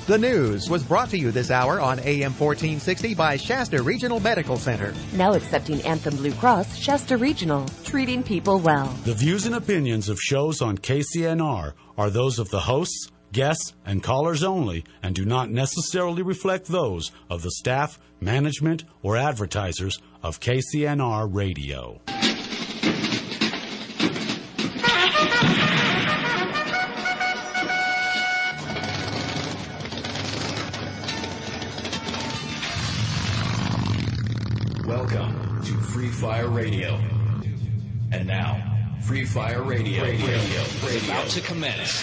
The news was brought to you this hour on AM 1460 by Shasta Regional Medical Center. Now accepting Anthem Blue Cross, Shasta Regional, treating people well. The views and opinions of shows on KCNR are those of the hosts, guests, and callers only, and do not necessarily reflect those of the staff, management, or advertisers of KCNR Radio. Welcome to Free Fire Radio. And now, Free Fire Radio is about to commence.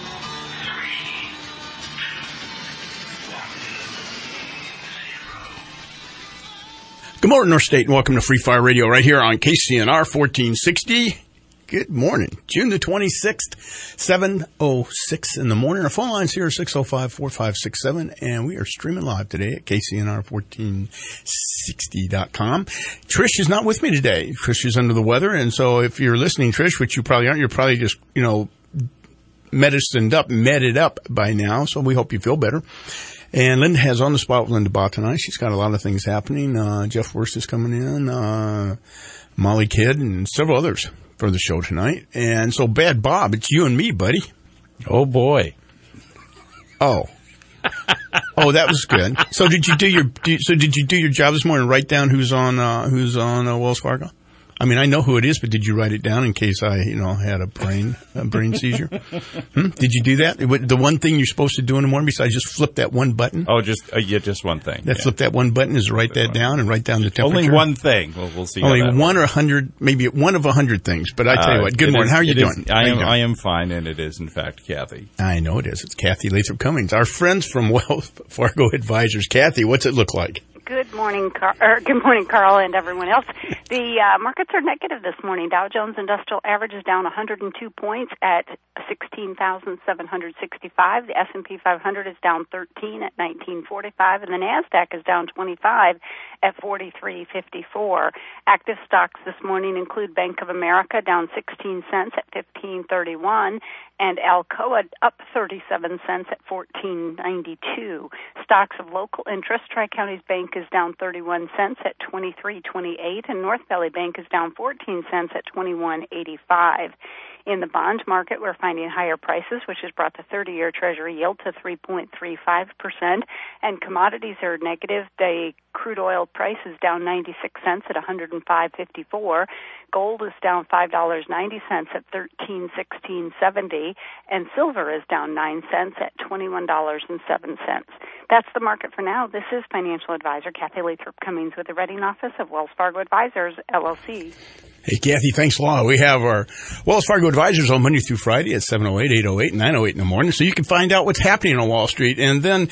Good morning, North State, and welcome to Free Fire Radio right here on KCNR 1460. Good morning. June the 26th, 7:06 in the morning. Our phone line's here, 605-4567, and we are streaming live today at KCNR1460.com. Trish is not with me today. Trish is under the weather, and so if you're listening, Trish, which you probably aren't, you're probably just, medded up by now, so we hope you feel better. And Linda has On the Spot with Linda Baugh tonight. She's got a lot of things happening. Jeff Wurst is coming in, Molly Kidd, and several others for the show tonight. And so, Bad Bob, it's you and me, buddy. Oh, boy. Oh, that was good. So did you do your job this morning? Write down who's on Wells Fargo? I mean, I know who it is, but did you write it down in case I, had a brain seizure? Did you do that? The one thing you're supposed to do in the morning besides just flip that one button? Oh, just one thing. Flip that one button is write that down and write down the temperature. Only one thing. We'll see. Only one or 100, maybe one of 100 things. But I tell you what, good morning. How are you doing? I am fine, and it is in fact Kathy. I know it is. It's Kathy Lathrop Cummings, our friends from Wells Fargo Advisors. Kathy, what's it look like? Good morning, Carl, and everyone else. The markets are negative this morning. Dow Jones Industrial Average is down 102 points at 16,765. The S&P 500 is down 13 at 1945, and the Nasdaq is down 25 at 43.54. Active stocks this morning include Bank of America down 16 cents at 15.31, and Alcoa up 37 cents at 14.92. Stocks of local interest, Tri-Counties Bank is down 31 cents at 23.28, and North Valley Bank is down 14 cents at 21.85. In the bond market, we're finding higher prices, which has brought the 30-year Treasury yield to 3.35%, and commodities are negative. The crude oil price is down 96 cents at 105.54. Gold is down $5.90 at 13.1670, and silver is down 9 cents at $21.07. That's the market for now. This is financial advisor Kathy Lathrop Cummings with the Reading Office of Wells Fargo Advisors, LLC. Hey, Kathy, thanks a lot. We have our Wells Fargo Advisors on Monday through Friday at 7:08, 8:08, and 9:08 in the morning, so you can find out what's happening on Wall Street. And then,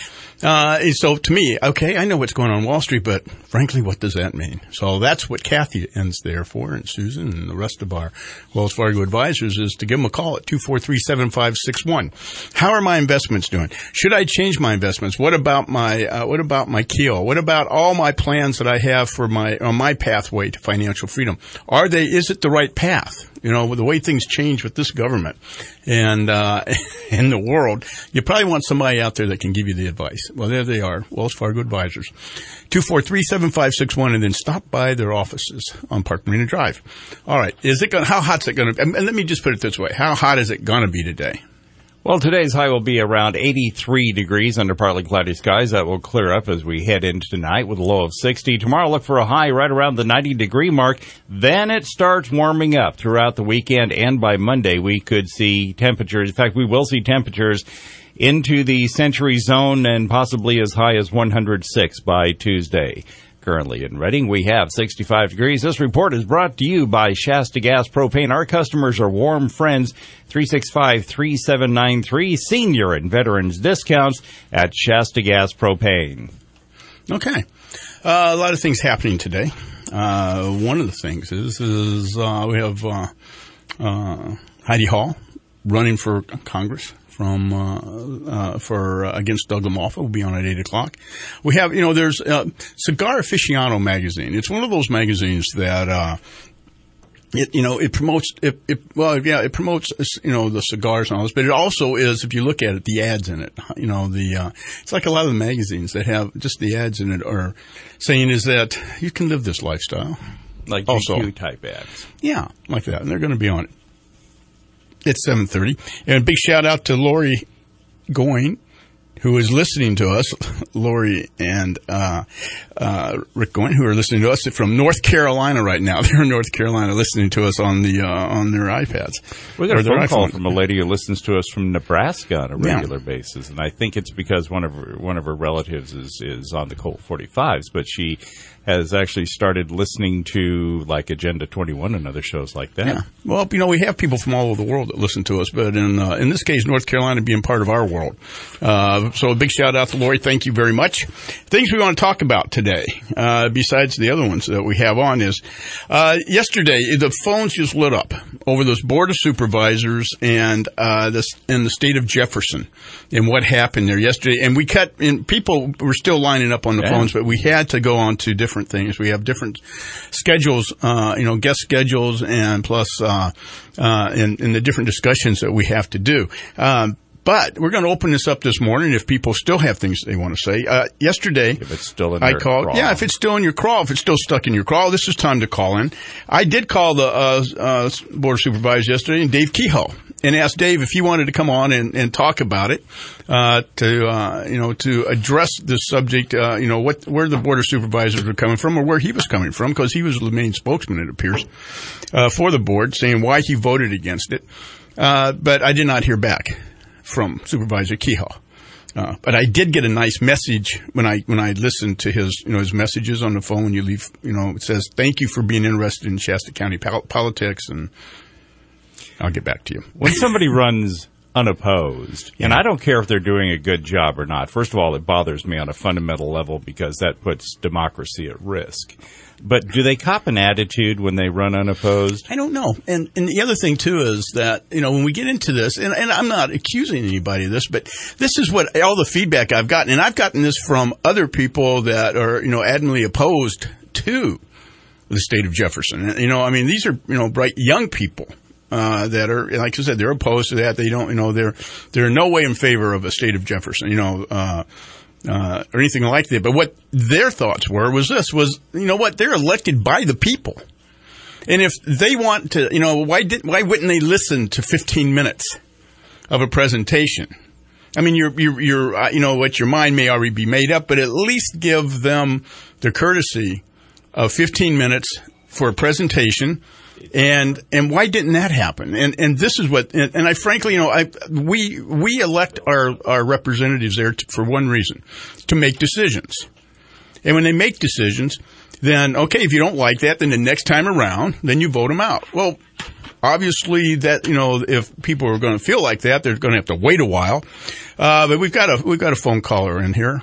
so to me, okay, I know what's going on Wall Street, but frankly, what does that mean? So that's what Kathy ends there for, and Susan and the rest of our Wells Fargo Advisors is to give them a call at 243-7561. How are my investments doing? Should I change my investments? What about my Keel? What about all my plans that I have for my pathway to financial freedom? Is it the right path? With the way things change with this government and in the world, you probably want somebody out there that can give you the advice. Well, there they are, Wells Fargo Advisors. 243-7561, and then stop by their offices on Park Marina Drive. All right, how hot's it going to be? And let me just put it this way. How hot is it going to be today? Well, today's high will be around 83 degrees under partly cloudy skies. That will clear up as we head into tonight with a low of 60. Tomorrow, look for a high right around the 90-degree mark. Then it starts warming up throughout the weekend, and by Monday, we could see temperatures. In fact, we will see temperatures into the century zone and possibly as high as 106 by Tuesday. Currently in Reading, we have 65 degrees. This report is brought to you by Shasta Gas Propane. Our customers are warm friends. 365-3793. Senior and veterans discounts at Shasta Gas Propane. Okay. A lot of things happening today. One of the things is we have Heidi Hall running for Congress against Doug LaMalfa. Will be on at 8:00. We have, there's Cigar Aficionado magazine. It's one of those magazines that it promotes, it promotes, the cigars and all this, but it also is, if you look at it, the ads in it, it's like a lot of the magazines that have just the ads in it are saying is that you can live this lifestyle. Like also, GQ type ads. Yeah, like that. And they're going to be on it. It's 7:30. And a big shout out to Lori Goyne, who is listening to us, Lori and Rick Goyne, who are listening to us from North Carolina right now. They're in North Carolina listening to us on their iPads. We got a phone call from a lady who listens to us from Nebraska on a regular basis, and I think it's because one of her relatives is on the Colt 45s, but she has actually started listening to like Agenda 21 and other shows like that. Yeah. Well, we have people from all over the world that listen to us, but in this case, North Carolina being part of our world. So a big shout out to Lori. Thank you very much. Things we want to talk about today, besides the other ones that we have on, is yesterday the phones just lit up over this Board of Supervisors and in the state of Jefferson and what happened there yesterday. And people were still lining up on the phones, but we had to go on to different things. We have different schedules, guest schedules, and plus in the different discussions that we have to do. But we're going to open this up this morning if people still have things they want to say. Yesterday, if it's still in your crawl. Yeah, if it's still in your crawl, if it's still stuck in your crawl, this is time to call in. I did call the Board of Supervisors yesterday, and Dave Kehoe, and asked Dave if he wanted to come on and talk about it, to address this subject, where the Board of Supervisors were coming from or where he was coming from, because he was the main spokesman, it appears, for the board, saying why he voted against it. But I did not hear back from Supervisor Kehoe. But I did get a nice message when I listened to his messages on the phone. When you leave, it says, "Thank you for being interested in Shasta County politics," and I'll get back to you. When somebody runs unopposed, and I don't care if they're doing a good job or not. First of all, it bothers me on a fundamental level because that puts democracy at risk. But do they cop an attitude when they run unopposed? I don't know. And the other thing, too, is that, when we get into this, and I'm not accusing anybody of this, but this is what all the feedback I've gotten. And I've gotten this from other people that are, adamantly opposed to the state of Jefferson. These are, bright young people. That are, like I said, they're opposed to that. They don't, they're in no way in favor of a state of Jefferson, or anything like that. But what their thoughts was they're elected by the people. And if they want to, why wouldn't they listen to 15 minutes of a presentation? I mean, what your mind may already be made up, but at least give them the courtesy of 15 minutes for a presentation. And why didn't that happen? And this is what, and I frankly, we elect our representatives there for one reason, to make decisions. And when they make decisions, then, okay, if you don't like that, then the next time around, then you vote them out. Well, obviously that, if people are going to feel like that, they're going to have to wait a while. But we've got a phone caller in here.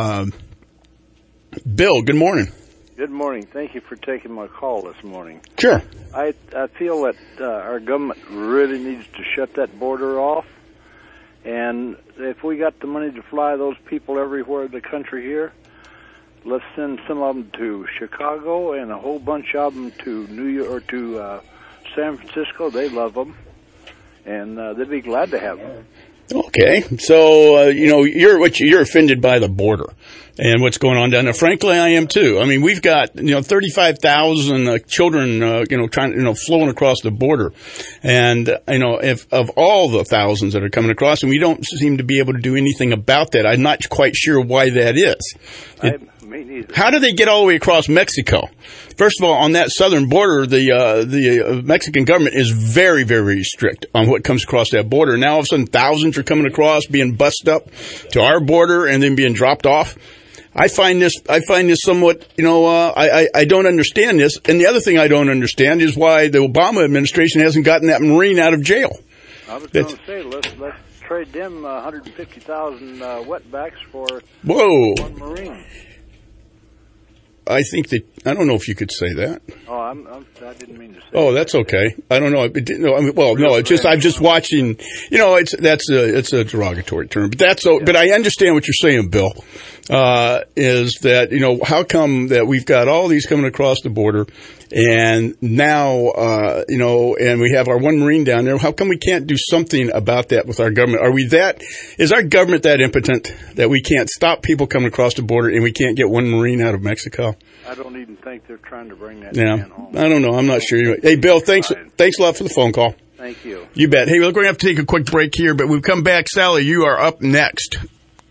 Bill, good morning. Good morning. Thank you for taking my call this morning. Sure. I feel that our government really needs to shut that border off. And if we got the money to fly those people everywhere in the country here, let's send some of them to Chicago and a whole bunch of them to New York or to San Francisco. They love them, and they'd be glad to have them. Okay, so you're offended by the border and what's going on down there. Frankly, I am too. I mean, we've got 35,000 children flowing across the border, and if of all the thousands that are coming across, and we don't seem to be able to do anything about that. I'm not quite sure why that is. Me neither. How do they get all the way across Mexico? First of all, on that southern border, the Mexican government is very, very strict on what comes across that border. Now, all of a sudden, thousands are coming across, being bussed up to our border, and then being dropped off. I find this somewhat, I don't understand this. And the other thing I don't understand is why the Obama administration hasn't gotten that Marine out of jail. I was going to say, let's trade them 150,000 wetbacks for one Marine. I think that, I don't know if you could say that. Oh, I didn't mean to say Oh, that's okay. I don't know. It's just, I'm just watching, it's a derogatory term, but but I understand what you're saying, Bill. is that, how come that we've got all these coming across the border and now, and we have our one Marine down there. How come we can't do something about that with our government? Is our government that impotent that we can't stop people coming across the border and we can't get one Marine out of Mexico? I don't even think they're trying to bring that man home. I don't know. I'm not sure. Hey, Bill, thanks a lot for the phone call. Thank you. You bet. Hey, we're going to have to take a quick break here, but we'll come back. Sally, you are up next.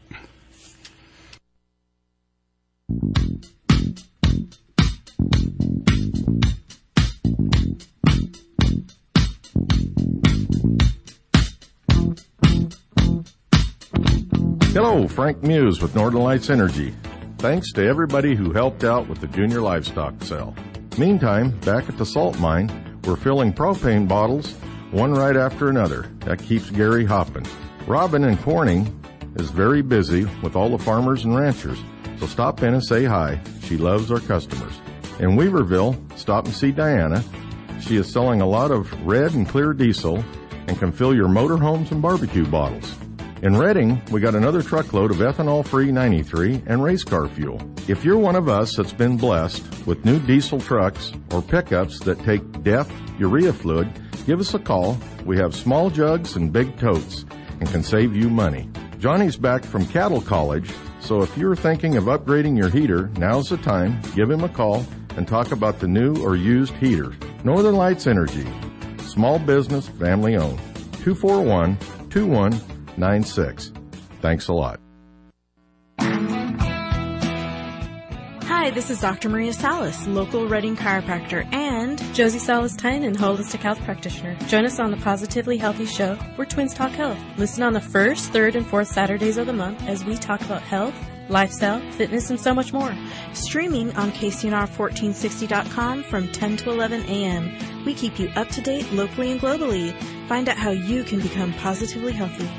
Hello, Frank Muse with Northern Lights Energy. Thanks to everybody who helped out with the junior livestock sale. Meantime, back at the salt mine, we're filling propane bottles, one right after another. That keeps Gary hopping. Robin in Corning is very busy with all the farmers and ranchers, so stop in and say hi. She loves our customers. In Weaverville, stop and see Diana. She is selling a lot of red and clear diesel and can fill your motorhomes and barbecue bottles. In Redding, we got another truckload of ethanol-free 93 and race car fuel. If you're one of us that's been blessed with new diesel trucks or pickups that take DEF urea fluid, give us a call. We have small jugs and big totes and can save you money. Johnny's back from Cattle College, so if you're thinking of upgrading your heater, now's the time. Give him a call and talk about the new or used heater. Northern Lights Energy. Small business, family owned. 241-2196. Thanks a lot. Hi, this is Dr. Maria Salas, local Redding chiropractor, and Josie Salas-Tynan, holistic health practitioner. Join us on the Positively Healthy Show, where twins talk health. Listen on the 1st, 3rd, and 4th Saturdays of the month as we talk about health, lifestyle, fitness, and so much more. Streaming on KCNR1460.com from 10 to 11 a.m. We keep you up to date locally and globally. Find out how you can become positively healthy.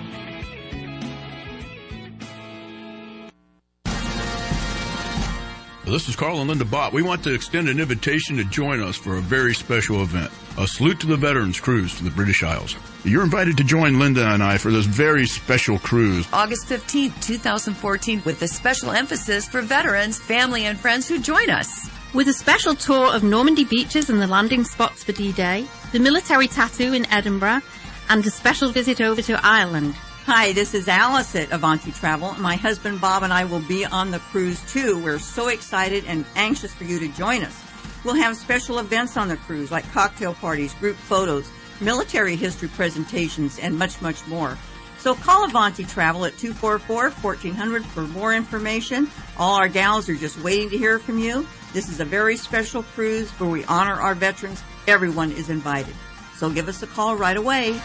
This is Carl and Linda Bott. We want to extend an invitation to join us for a very special event, a Salute to the Veterans cruise to the British Isles. You're invited to join Linda and I for this very special cruise. August 15th, 2014, with a special emphasis for veterans, family, and friends who join us. With a special tour of Normandy beaches and the landing spots for D-Day, the military tattoo in Edinburgh, and a special visit over to Ireland. Hi, this is Alice at Avanti Travel. My husband Bob and I will be on the cruise too. We're so excited and anxious for you to join us. We'll have special events on the cruise like cocktail parties, group photos, military history presentations, and much, much more. So call Avanti Travel at 244-1400 for more information. All our gals are just waiting to hear from you. This is a very special cruise where we honor our veterans. Everyone is invited. So give us a call right away.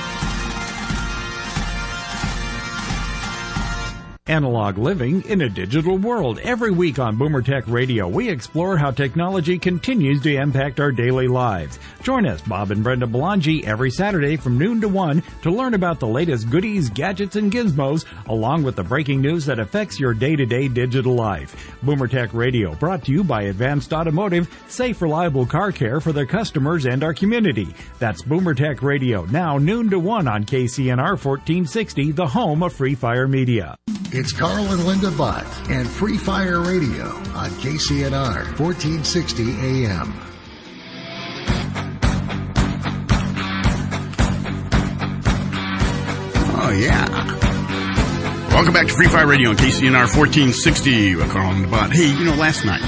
Analog living in a digital world. Every week on Boomer Tech Radio, we explore how technology continues to impact our daily lives. Join us, Bob and Brenda Belangi, every Saturday from noon to 1 to learn about the latest goodies, gadgets, and gizmos, along with the breaking news that affects your day-to-day digital life. Boomer Tech Radio, brought to you by Advanced Automotive, safe, reliable car care for their customers and our community. That's Boomer Tech Radio, now noon to 1 on KCNR 1460, the home of Free Fire Media. It's Carl and Linda Bott and Free Fire Radio on KCNR 1460 AM. Oh, yeah. Welcome back to Free Fire Radio on KCNR 1460 with Carl and Linda Bott. Hey, last night,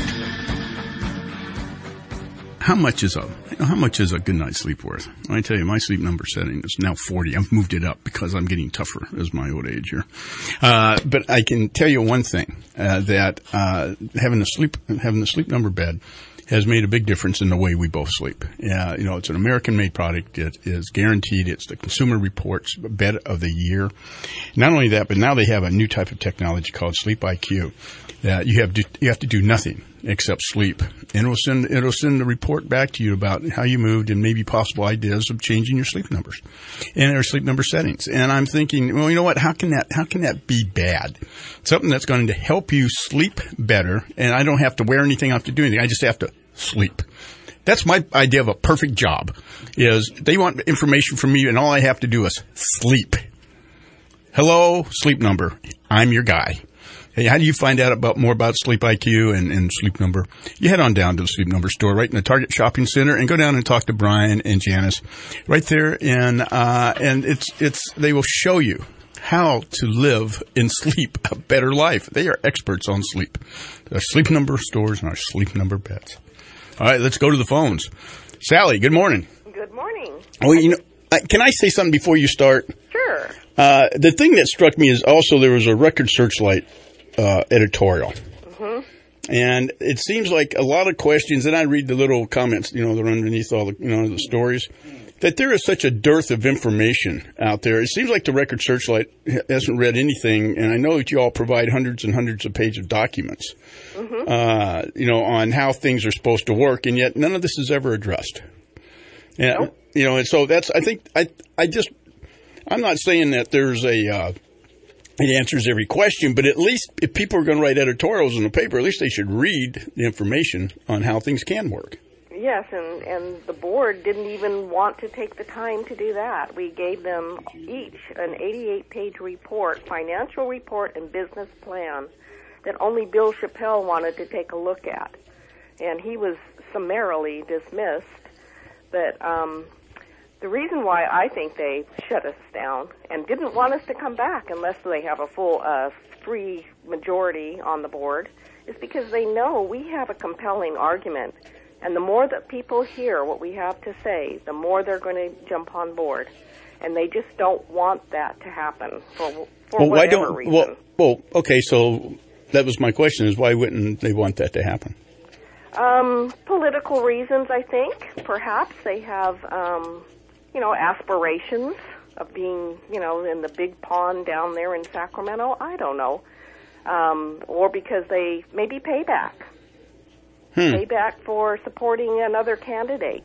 how much is a good night's sleep worth? I tell you, my sleep number setting is now 40. I've moved it up because I'm getting tougher as my old age here. But I can tell you one thing, that having the sleep number bed has made a big difference in the way we both sleep. Yeah, it's an American-made product. It is guaranteed. It's the Consumer Reports Bed of the Year. Not only that, but now they have a new type of technology called Sleep IQ that you have to do nothing except sleep, and it'll send the report back to you about how you moved and maybe possible ideas of changing your sleep numbers and your sleep number settings. And I'm thinking, well, you know what? How can that be bad? Something that's going to help you sleep better, and I don't have to wear anything. I have to do anything. I just have to sleep. That's my idea of a perfect job. Is they want information from me, and all I have to do is sleep. Hello, sleep number. I'm your guy. Hey, how do you find out more about Sleep IQ and Sleep Number? You head on down to the Sleep Number store right in the Target Shopping Center and go down and talk to Brian and Janice right there. And they will show you how to live in sleep a better life. They are experts on sleep. Our Sleep Number stores and our Sleep Number beds. All right, let's go to the phones. Sally, good morning. Good morning. Well, can I say something before you start? Sure. The thing that struck me is also there was a Record Searchlight editorial. Mm-hmm. And it seems like a lot of questions, and I read the little comments, that are underneath all the, the stories, that there is such a dearth of information out there. It seems like the Record Searchlight hasn't read anything, and I know that you all provide hundreds and hundreds of pages of documents, on how things are supposed to work, and yet none of this is ever addressed. And, and so that's, I think, I'm not saying that there's it answers every question, but at least if people are going to write editorials in the paper, at least they should read the information on how things can work. Yes, and the board didn't even want to take the time to do that. We gave them each an 88-page report, financial report and business plan that only Bill Chappelle wanted to take a look at. And he was summarily dismissed. But the reason why I think they shut us down and didn't want us to come back unless they have a full free majority on the board is because they know we have a compelling argument. And the more that people hear what we have to say, the more they're going to jump on board. And they just don't want that to happen for whatever reason. Well, okay, so that was my question, is why wouldn't they want that to happen? Political reasons, I think. Perhaps they have, aspirations of being, in the big pond down there in Sacramento. I don't know. Or because they maybe payback. Payback for supporting another candidate.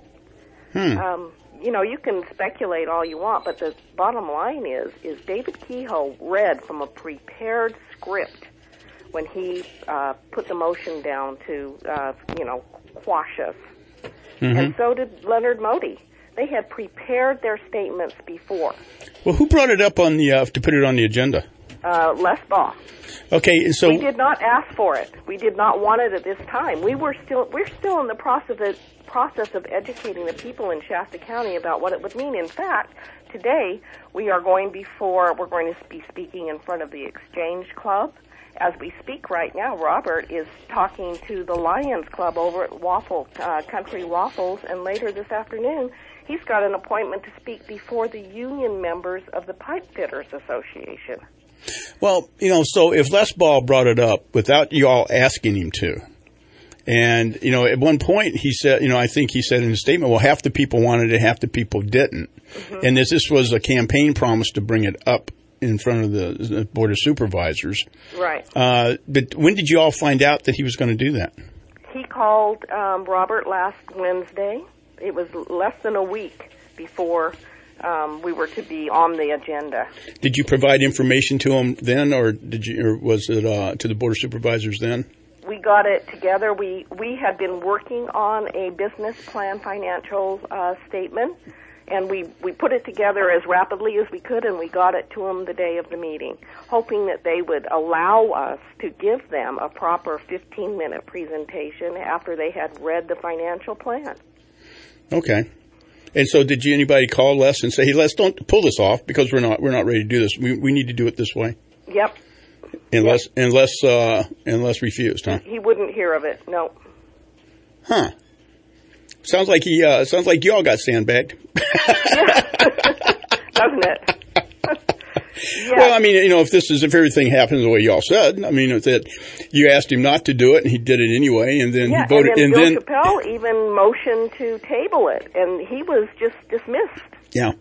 You can speculate all you want, but the bottom line is David Kehoe read from a prepared script when he put the motion down to, quash us. Mm-hmm. And so did Leonard Modi. They had prepared their statements before. Well, who brought it up on to put it on the agenda? Les Baugh. Okay, so we did not ask for it. We did not want it at this time. We're still in the process of educating the people in Shasta County about what it would mean. In fact, today we're going to be speaking in front of the Exchange Club. As we speak right now, Robert is talking to the Lions Club over at Country Waffles, and later this afternoon he's got an appointment to speak before the union members of the Pipe Fitters Association. Well, so if Les Baugh brought it up without you all asking him to, and, at one point he said, I think he said in his statement, well, half the people wanted it, half the people didn't. Mm-hmm. And this was a campaign promise to bring it up in front of the Board of Supervisors. Right. But when did you all find out that he was going to do that? He called Robert last Wednesday. It was less than a week before we were to be on the agenda. Did you provide information to him then, or was it to the Board of Supervisors then? We got it together. We had been working on a business plan financial statement, and we put it together as rapidly as we could, and we got it to them the day of the meeting, hoping that they would allow us to give them a proper 15-minute presentation after they had read the financial plan. Okay. And so did anybody call Les and say, hey, Les, don't pull this off because we're not ready to do this. We need to do it this way? Yep. And Les refused, huh? He wouldn't hear of it, no. Huh. Sounds like you all got sandbagged. Doesn't it? Yeah. Well, if everything happens the way y'all said, if that you asked him not to do it and he did it anyway, and then he voted, and then Bill Chappelle even motioned to table it, and he was just dismissed. Yeah.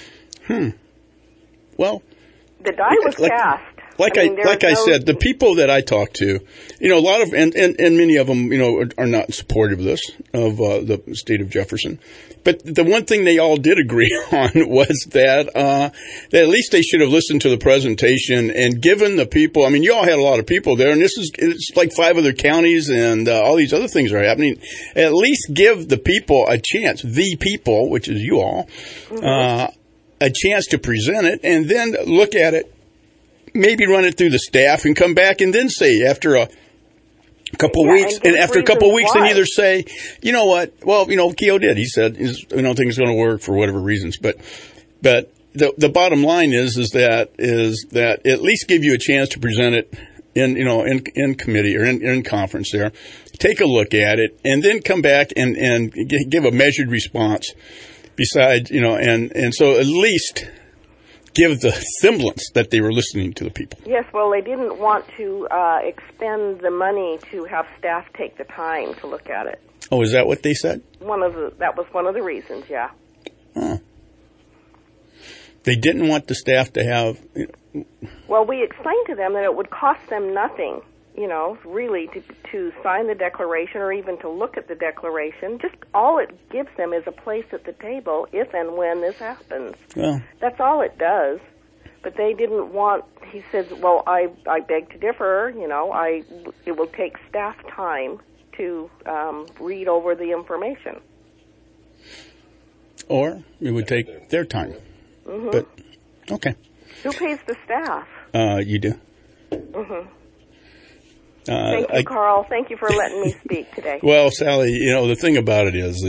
Well, the die was cast. I said, the people that I talk to, a lot of, and many of them, are not supportive of this, of the state of Jefferson. But the one thing they all did agree on was that at least they should have listened to the presentation and given the people, you all had a lot of people there, and it's like 5 other counties and all these other things are happening. At least give the people a chance, the people, which is you all, a chance to present it, and then look at it maybe run it through the staff and come back and then say after a couple weeks, and after a couple weeks, then either say, you know what? Well, Keogh did. He said, I don't think it's going to work for whatever reasons. But the bottom line is that at least give you a chance to present it in committee or in conference there. Take a look at it, and then come back and give a measured response. Besides, and so at least give the semblance that they were listening to the people. Yes, well, they didn't want to expend the money to have staff take the time to look at it. Oh, is that what they said? That was one of the reasons, yeah. Oh. They didn't want the staff to have... Well, we explained to them that it would cost them nothing, really, to sign the declaration or even to look at the declaration. Just all it gives them is a place at the table if and when this happens. Well, that's all it does. But they didn't want, he said, well, I beg to differ, it will take staff time to read over the information. Or it would take their time. Mm-hmm. But, okay. Who pays the staff? You do. Mm-hmm. Thank you, Carl. Thank you for letting me speak today. Well, Sally, the thing about it is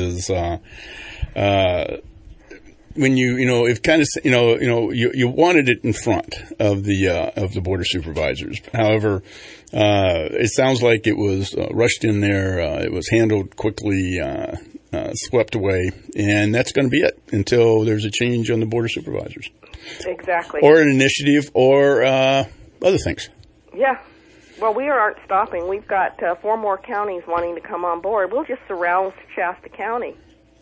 when if kind of, you wanted it in front of the Board of Supervisors. However, it sounds like it was rushed in there. It was handled quickly, swept away, and that's going to be it until there's a change on the Board of Supervisors. Exactly. Or an initiative or other things. Yeah. Well, we aren't stopping. We've got 4 more counties wanting to come on board. We'll just surround Shasta County.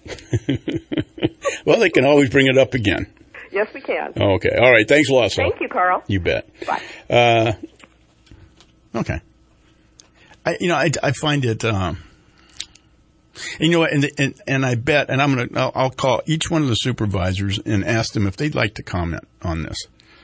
Well, they can always bring it up again. Yes, we can. Okay. All right. Thanks a lot, Sal. Thank you, Carl. You bet. Bye. Okay. I find it, and I bet, and I'll call each one of the supervisors and ask them if they'd like to comment on this.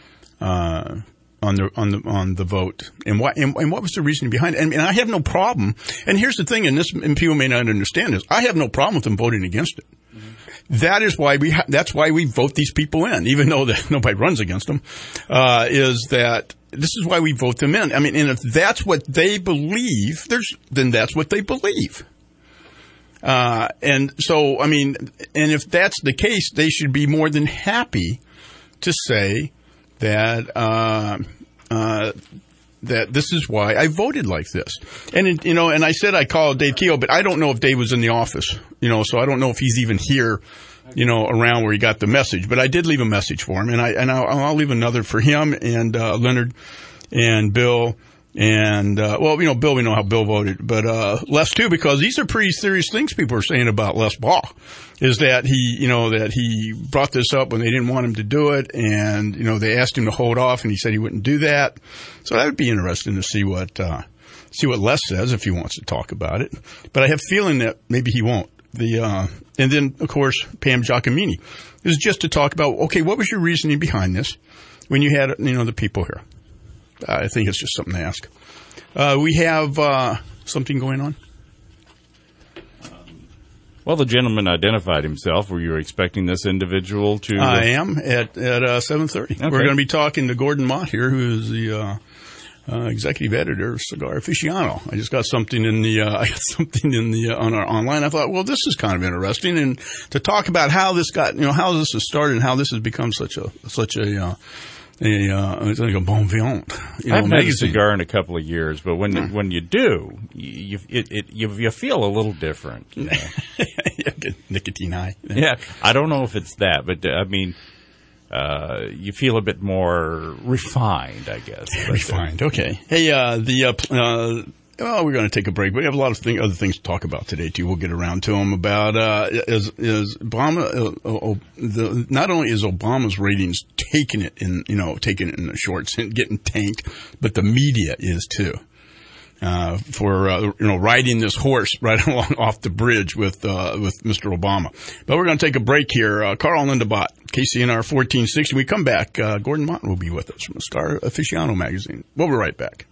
On the vote and what was the reason behind it? And I have no problem. And here's the thing, and people may not understand this. I have no problem with them voting against it. Mm-hmm. That's why we vote these people in, even though nobody runs against them. Is that this is why we vote them in? I mean, and if that's what they believe, then that's what they believe. And so, I mean, and if that's the case, they should be more than happy to say that that this is why I voted like this. And and I said I called Dave Keogh, but I don't know if Dave was in the office, so I don't know if he's even here, around where he got the message. But I did leave a message for him, and I'll leave another for him and Leonard and Bill. And, Bill, we know how Bill voted, but, Les too, because these are pretty serious things people are saying about Les Baugh, is that he brought this up when they didn't want him to do it, and, they asked him to hold off, and he said he wouldn't do that. So that would be interesting to see what Les says if he wants to talk about it. But I have a feeling that maybe he won't. And then, of course, Pam Giacomini. This is just to talk about, okay, what was your reasoning behind this when you had, the people here? I think it's just something to ask. We have something going on. Well, the gentleman identified himself. Were you expecting this individual to? I am at 7:30. Okay. We're going to be talking to Gordon Mott here, who is the executive editor of Cigar Aficionado. I just got something on our online. I thought, well, this is kind of interesting, and to talk about how this got, how this has started and how this has become such a it's like a bon vivant. I haven't had a cigar in a couple of years, but when you do, you feel a little different. Nicotine high. Yeah, I don't know if it's that, but you feel a bit more refined, I guess. Refined. Okay. Hey, we're going to take a break. We have a lot of other things to talk about today too. We'll get around to them. About is Obama? Not only is Obama's ratings taking it in the shorts and getting tanked, but the media is too. For riding this horse right along off the bridge with Mr. Obama. But we're going to take a break here. Carl and Linda Bott, KCNR 1460. When we come back, Gordon Mott will be with us from Cigar Aficionado magazine. We'll be right back.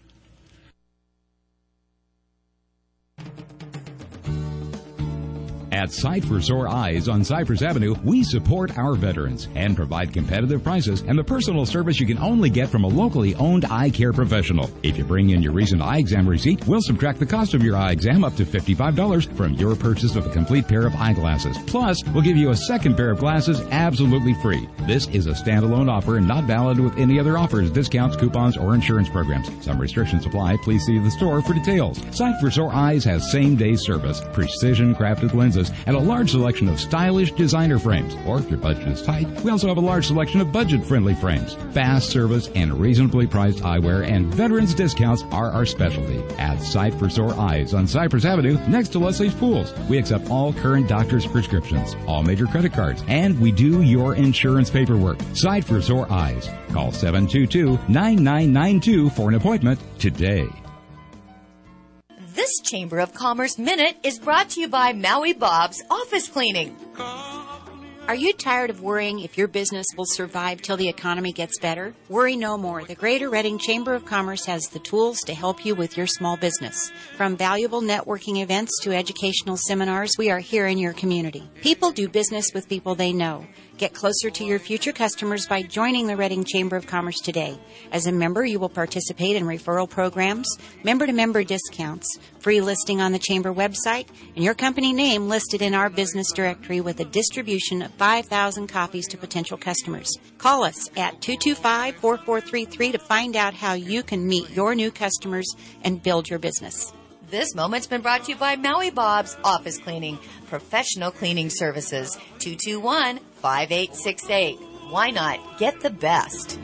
At Sight for Sore Eyes on Cypress Avenue, we support our veterans and provide competitive prices and the personal service you can only get from a locally owned eye care professional. If you bring in your recent eye exam receipt, we'll subtract the cost of your eye exam up to $55 from your purchase of a complete pair of eyeglasses. Plus, we'll give you a second pair of glasses absolutely free. This is a standalone offer and not valid with any other offers, discounts, coupons, or insurance programs. Some restrictions apply. Please see the store for details. Sight for Sore Eyes has same-day service, precision crafted lenses, and a large selection of stylish designer frames. Or if your budget is tight, we also have a large selection of budget-friendly frames. Fast service and reasonably priced eyewear and veterans discounts are our specialty. At Sight for Sore Eyes on Cypress Avenue, next to Leslie's Pools. We accept all current doctor's prescriptions, all major credit cards, and we do your insurance paperwork. Sight for Sore Eyes. Call 722-9992 for an appointment today. This Chamber of Commerce Minute is brought to you by Maui Bob's Office Cleaning. Are you tired of worrying if your business will survive till the economy gets better? Worry no more. The Greater Reading Chamber of Commerce has the tools to help you with your small business. From valuable networking events to educational seminars, we are here in your community. People do business with people they know. Get closer to your future customers by joining the Reading Chamber of Commerce today. As a member, you will participate in referral programs, member-to-member discounts, free listing on the Chamber website, and your company name listed in our business directory with a distribution of 5,000 copies to potential customers. Call us at 225-4433 to find out how you can meet your new customers and build your business. This moment's been brought to you by Maui Bob's Office Cleaning, professional cleaning services, 221-5868. Why not get the best?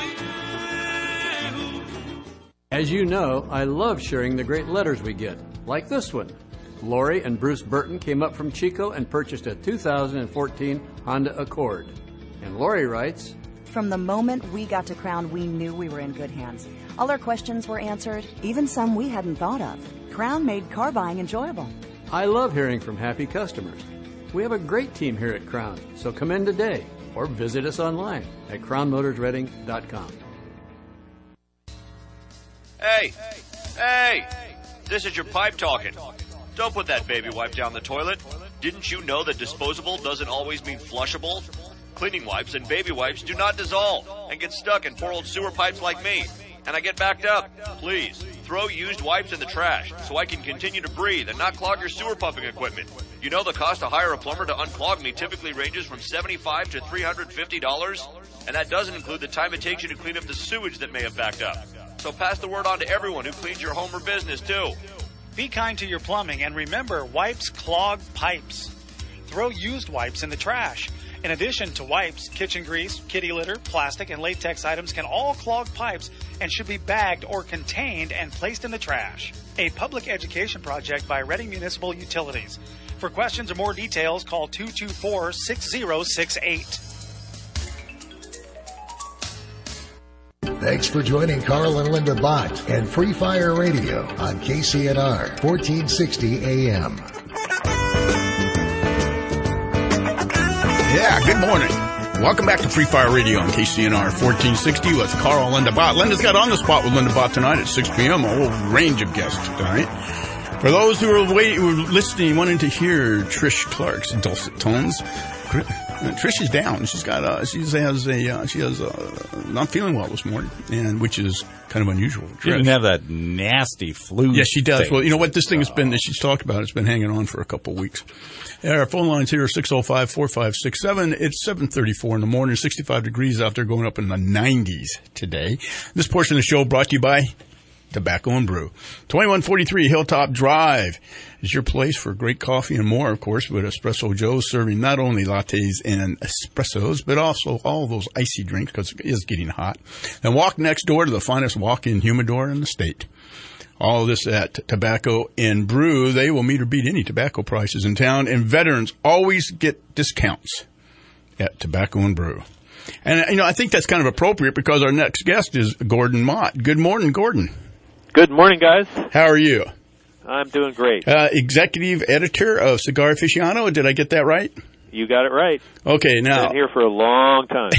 As you know, I love sharing the great letters we get, like this one. Lori and Bruce Burton came up from Chico and purchased a 2014 Honda Accord. And Lori writes, "From the moment we got to Crown, we knew we were in good hands. All our questions were answered, even some we hadn't thought of. Crown made car buying enjoyable." I love hearing from happy customers. We have a great team here at Crown, so come in today or visit us online at crownmotorsreading.com. Hey! This is your pipe talking. Don't put that baby wipe down the toilet. Didn't you know that disposable doesn't always mean flushable? Cleaning wipes and baby wipes do not dissolve and get stuck in poor old sewer pipes like me. And I get backed up. Please, throw used wipes in the trash so I can continue to breathe and not clog your sewer pumping equipment. You know the cost to hire a plumber to unclog me typically ranges from $75 to $350? And that doesn't include the time it takes you to clean up the sewage that may have backed up. So pass the word on to everyone who cleans your home or business, too. Be kind to your plumbing, and remember, wipes clog pipes. Throw used wipes in the trash. In addition to wipes, kitchen grease, kitty litter, plastic, and latex items can all clog pipes and should be bagged or contained and placed in the trash. A public education project by Reading Municipal Utilities. For questions or more details, call 224-6068. Thanks for joining Carl and Linda Bott and Free Fire Radio on KCNR 1460 AM. Yeah, good morning. Welcome back to Free Fire Radio on KCNR 1460 with Carl and Linda Bott. Linda's got On the Spot with Linda Bott tonight at 6 p.m. A whole range of guests tonight. For those who are listening, wanting to hear Trish Clark's dulcet tones, Trish is down. She has not feeling well this morning, and which is kind of unusual. She didn't have that nasty flu. Yes, she does. thing. Well, you know what? This thing has been, that she's talked about, it's been hanging on for a couple of weeks. Our phone lines here are 605-4567. It's 7:34 in the morning, 65 degrees out there, going up in the 90s today. This portion of the show brought to you by Tobacco and Brew. 2143 Hilltop Drive is your place for great coffee and more, of course, with Espresso Joe's serving not only lattes and espressos, but also all those icy drinks because it is getting hot. And walk next door to the finest walk-in humidor in the state. All of this at Tobacco and Brew. They will meet or beat any tobacco prices in town, and veterans always get discounts at Tobacco and Brew. And, you know, I think that's kind of appropriate because our next guest is Gordon Mott. Good morning, Gordon. Good morning, guys. How are you? I'm doing great. Executive editor of Cigar Aficionado. Did I get that right? You got it right. Okay, now. Been here for a long time.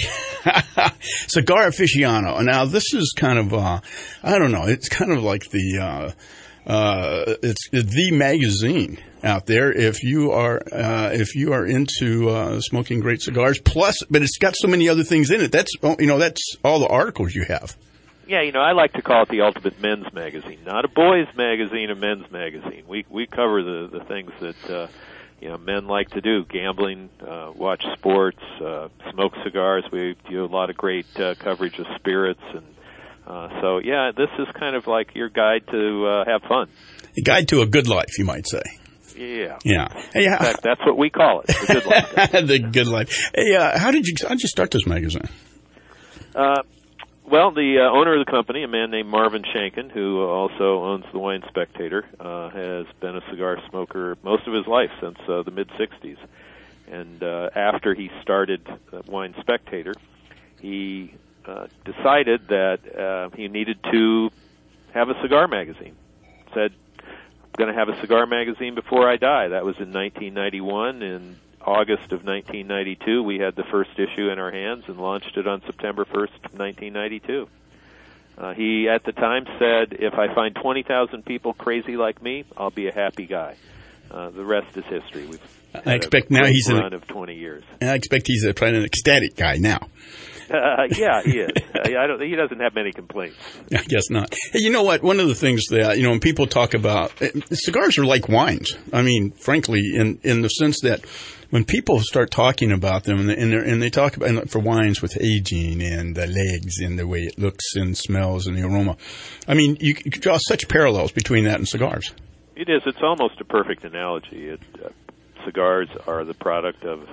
Cigar Aficionado. Now, this is kind of, I don't know, it's kind of like the it's the magazine out there if you are into smoking great cigars. Plus, but it's got so many other things in it. That's all the articles you have. Yeah, I like to call it the ultimate men's magazine, not a boys' magazine, a men's magazine. We cover the things that men like to do: gambling, watch sports, smoke cigars. We do a lot of great coverage of spirits, and this is kind of like your guide to have fun. A guide to a good life, you might say. Yeah. Hey, in fact, that's what we call it, the good life. The good life. Hey, how did you start this magazine? Well, the owner of the company, a man named Marvin Shanken, who also owns the Wine Spectator, has been a cigar smoker most of his life, since the mid-'60s. And after he started Wine Spectator, he decided that he needed to have a cigar magazine. Said, I'm going to have a cigar magazine before I die. That was in 1991, and August of 1992, we had the first issue in our hands and launched it on September 1st, 1992. He, at the time, said, if I find 20,000 people crazy like me, I'll be a happy guy. The rest is history. I expect now he's run of 20 years. I expect he's probably an ecstatic guy now. Yeah, he is. He doesn't have many complaints. I guess not. Hey, you know what? One of the things that, when people talk about cigars are like wines. I mean, frankly, in the sense that when people start talking about them and they talk about for wines with aging and the legs and the way it looks and smells and the aroma. I mean, you draw such parallels between that and cigars. It is. It's almost a perfect analogy. Cigars are the product of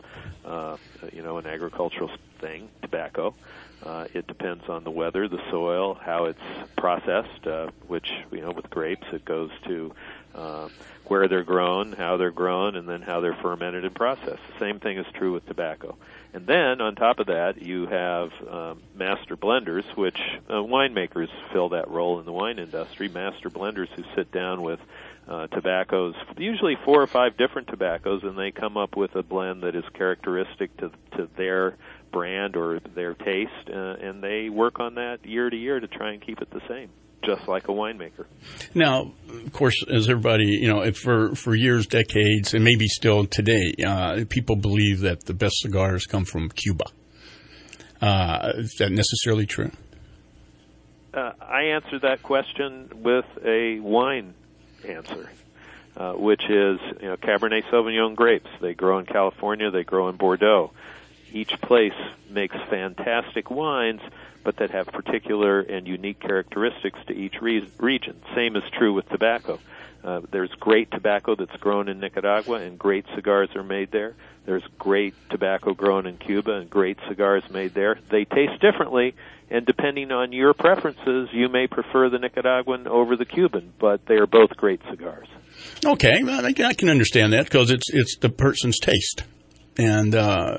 an agricultural thing, tobacco. It depends on the weather, the soil, how it's processed, which, with grapes, it goes to where they're grown, how they're grown, and then how they're fermented and processed. The same thing is true with tobacco. And then, on top of that, you have master blenders, which winemakers fill that role in the wine industry, master blenders who sit down with tobaccos, usually 4 or 5 different tobaccos, and they come up with a blend that is characteristic to their brand or their taste, and they work on that year to year to try and keep it the same, just like a winemaker. Now, of course, as everybody, for years, decades, and maybe still today, people believe that the best cigars come from Cuba. Is that necessarily true? I answer that question with a wine answer, which is Cabernet Sauvignon grapes. They grow in California, they grow in Bordeaux. Each place makes fantastic wines, but that have particular and unique characteristics to each region. Same is true with tobacco. There's great tobacco that's grown in Nicaragua, and great cigars are made there. There's great tobacco grown in Cuba, and great cigars made there. They taste differently, and depending on your preferences, you may prefer the Nicaraguan over the Cuban, but they are both great cigars. Okay, well, I can understand that because it's the person's taste. And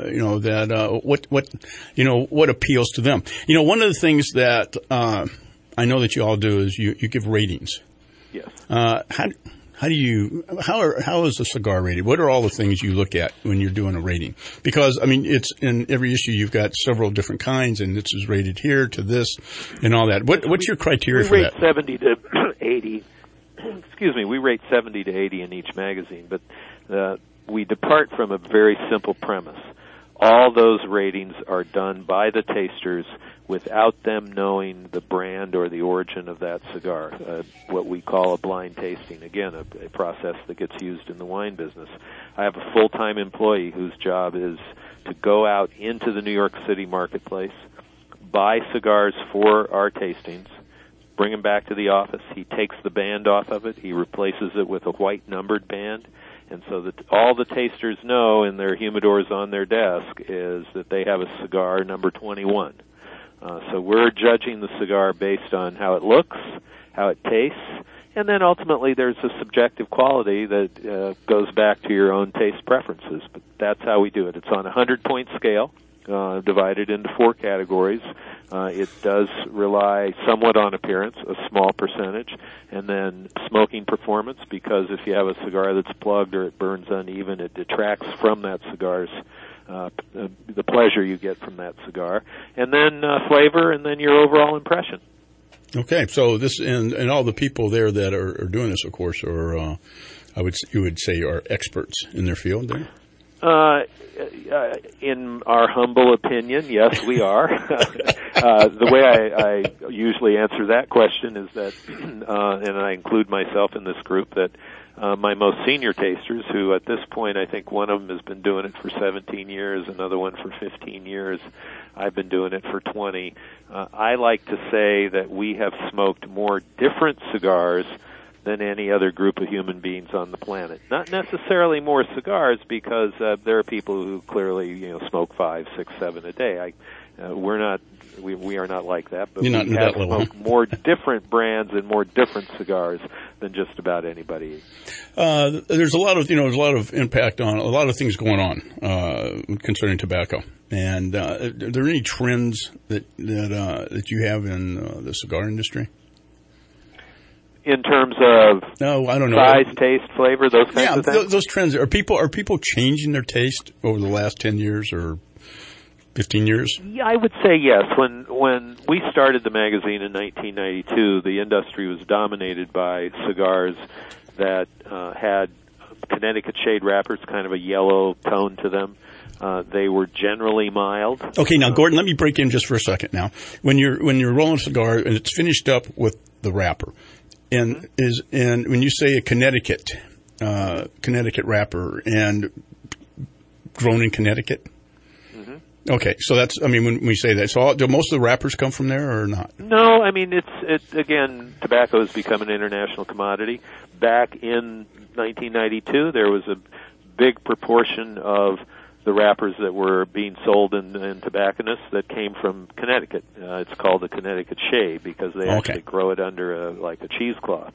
what appeals to them. One of the things that I know that you all do is you give ratings. Yes. How is a cigar rated? What are all the things you look at when you're doing a rating? Because it's in every issue you've got several different kinds, and this is rated here to this and all that. What's your criteria for that? We rate 70 to 80. Excuse me. We rate 70 to 80 in each magazine, but we depart from a very simple premise. All those ratings are done by the tasters without them knowing the brand or the origin of that cigar, what we call a blind tasting. Again, a process that gets used in the wine business. I have a full-time employee whose job is to go out into the New York City marketplace, buy cigars for our tastings, bring them back to the office. He takes the band off of it. He replaces it with a white numbered band. And so that all the tasters know in their humidors on their desk is that they have a cigar number 21. So we're judging the cigar based on how it looks, how it tastes, and then ultimately there's a subjective quality that goes back to your own taste preferences. But that's how we do it. It's on a 100-point scale, divided into 4 categories. It does rely somewhat on appearance, a small percentage, and then smoking performance, because if you have a cigar that's plugged or it burns uneven, it detracts from that cigar's the pleasure you get from that cigar, and then flavor, and then your overall impression. Okay, so this and all the people there that are doing this, of course, are you would say are experts in their field there. In our humble opinion, yes, we are. The way I usually answer that question is that, and I include myself in this group, that my most senior tasters, who at this point I think one of them has been doing it for 17 years, another one for 15 years, I've been doing it for 20. I like to say that we have smoked more different cigars than any other group of human beings on the planet. Not necessarily more cigars, because there are people who clearly smoke 5, 6, 7 a day. We are not like that, but we have smoked more different brands and more different cigars than just about anybody. There's a lot of impact on a lot of things going on concerning tobacco. And are there any trends that you have in the cigar industry? In terms of I don't know. Size, taste, flavor, those kinds of things? Those trends. Are people changing their taste over the last 10 years or 15 years? Yeah, I would say yes. When we started the magazine in 1992, the industry was dominated by cigars that had Connecticut shade wrappers, kind of a yellow tone to them. They were generally mild. Okay, now Gordon, let me break in just for a second. Now, when you're rolling a cigar and it's finished up with the wrapper, and when you say a Connecticut wrapper and grown in Connecticut. Okay, so when we say that, so do most of the wrappers come from there or not? No, it's again, tobacco has become an international commodity. Back in 1992, there was a big proportion of the wrappers that were being sold in tobacconists that came from Connecticut. It's called the Connecticut shade because they actually grow it under a cheesecloth.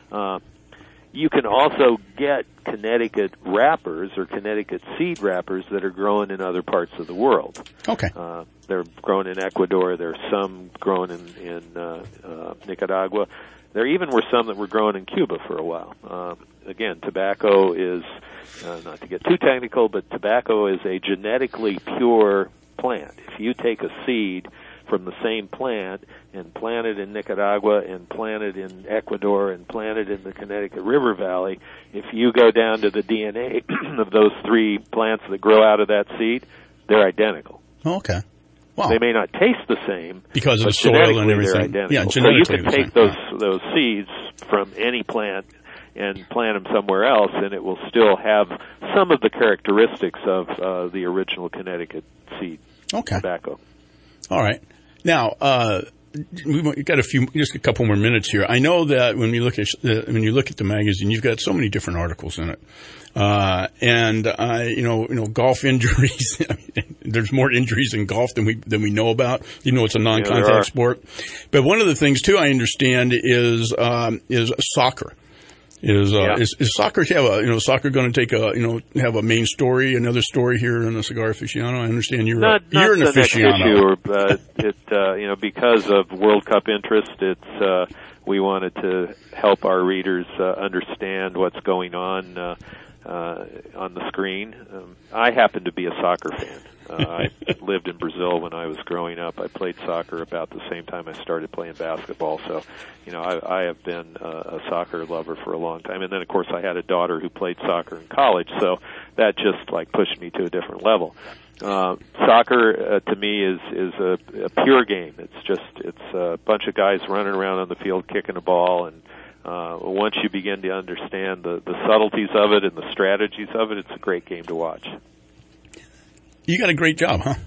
You can also get Connecticut wrappers or Connecticut seed wrappers that are grown in other parts of the world. Okay. They're grown in Ecuador. There are some grown in Nicaragua. There even were some that were grown in Cuba for a while. Again, tobacco is, not to get too technical, but tobacco is a genetically pure plant. If you take a seed from the same plant and plant it in Nicaragua and plant it in Ecuador and plant it in the Connecticut River Valley, if you go down to the DNA of those three plants that grow out of that seed, they're identical. Okay. Wow. They may not taste the same because of the soil and everything. They're identical. Yeah, so you can take those seeds from any plant and plant them somewhere else, and it will still have some of the characteristics of the original Connecticut seed tobacco. All right. Now, we've got just a couple more minutes here. I know that when you look at the magazine, you've got so many different articles in it, and golf injuries. There's more injuries in golf than we know about. It's a non-contact sport. But one of the things too I understand is soccer. Is soccer soccer going to take have a main story, another story here in the Cigar Aficionado? I understand you're an aficionado. Issue, because of World Cup interest, we wanted to help our readers understand what's going on the screen. I happen to be a soccer fan. I lived in Brazil when I was growing up. I played soccer about the same time I started playing basketball. So, I have been a soccer lover for a long time. And then, of course, I had a daughter who played soccer in college. So that just pushed me to a different level. Soccer to me is a pure game. It's a bunch of guys running around on the field kicking a ball, and once you begin to understand the subtleties of it and the strategies of it, it's a great game to watch. You got a great job, huh?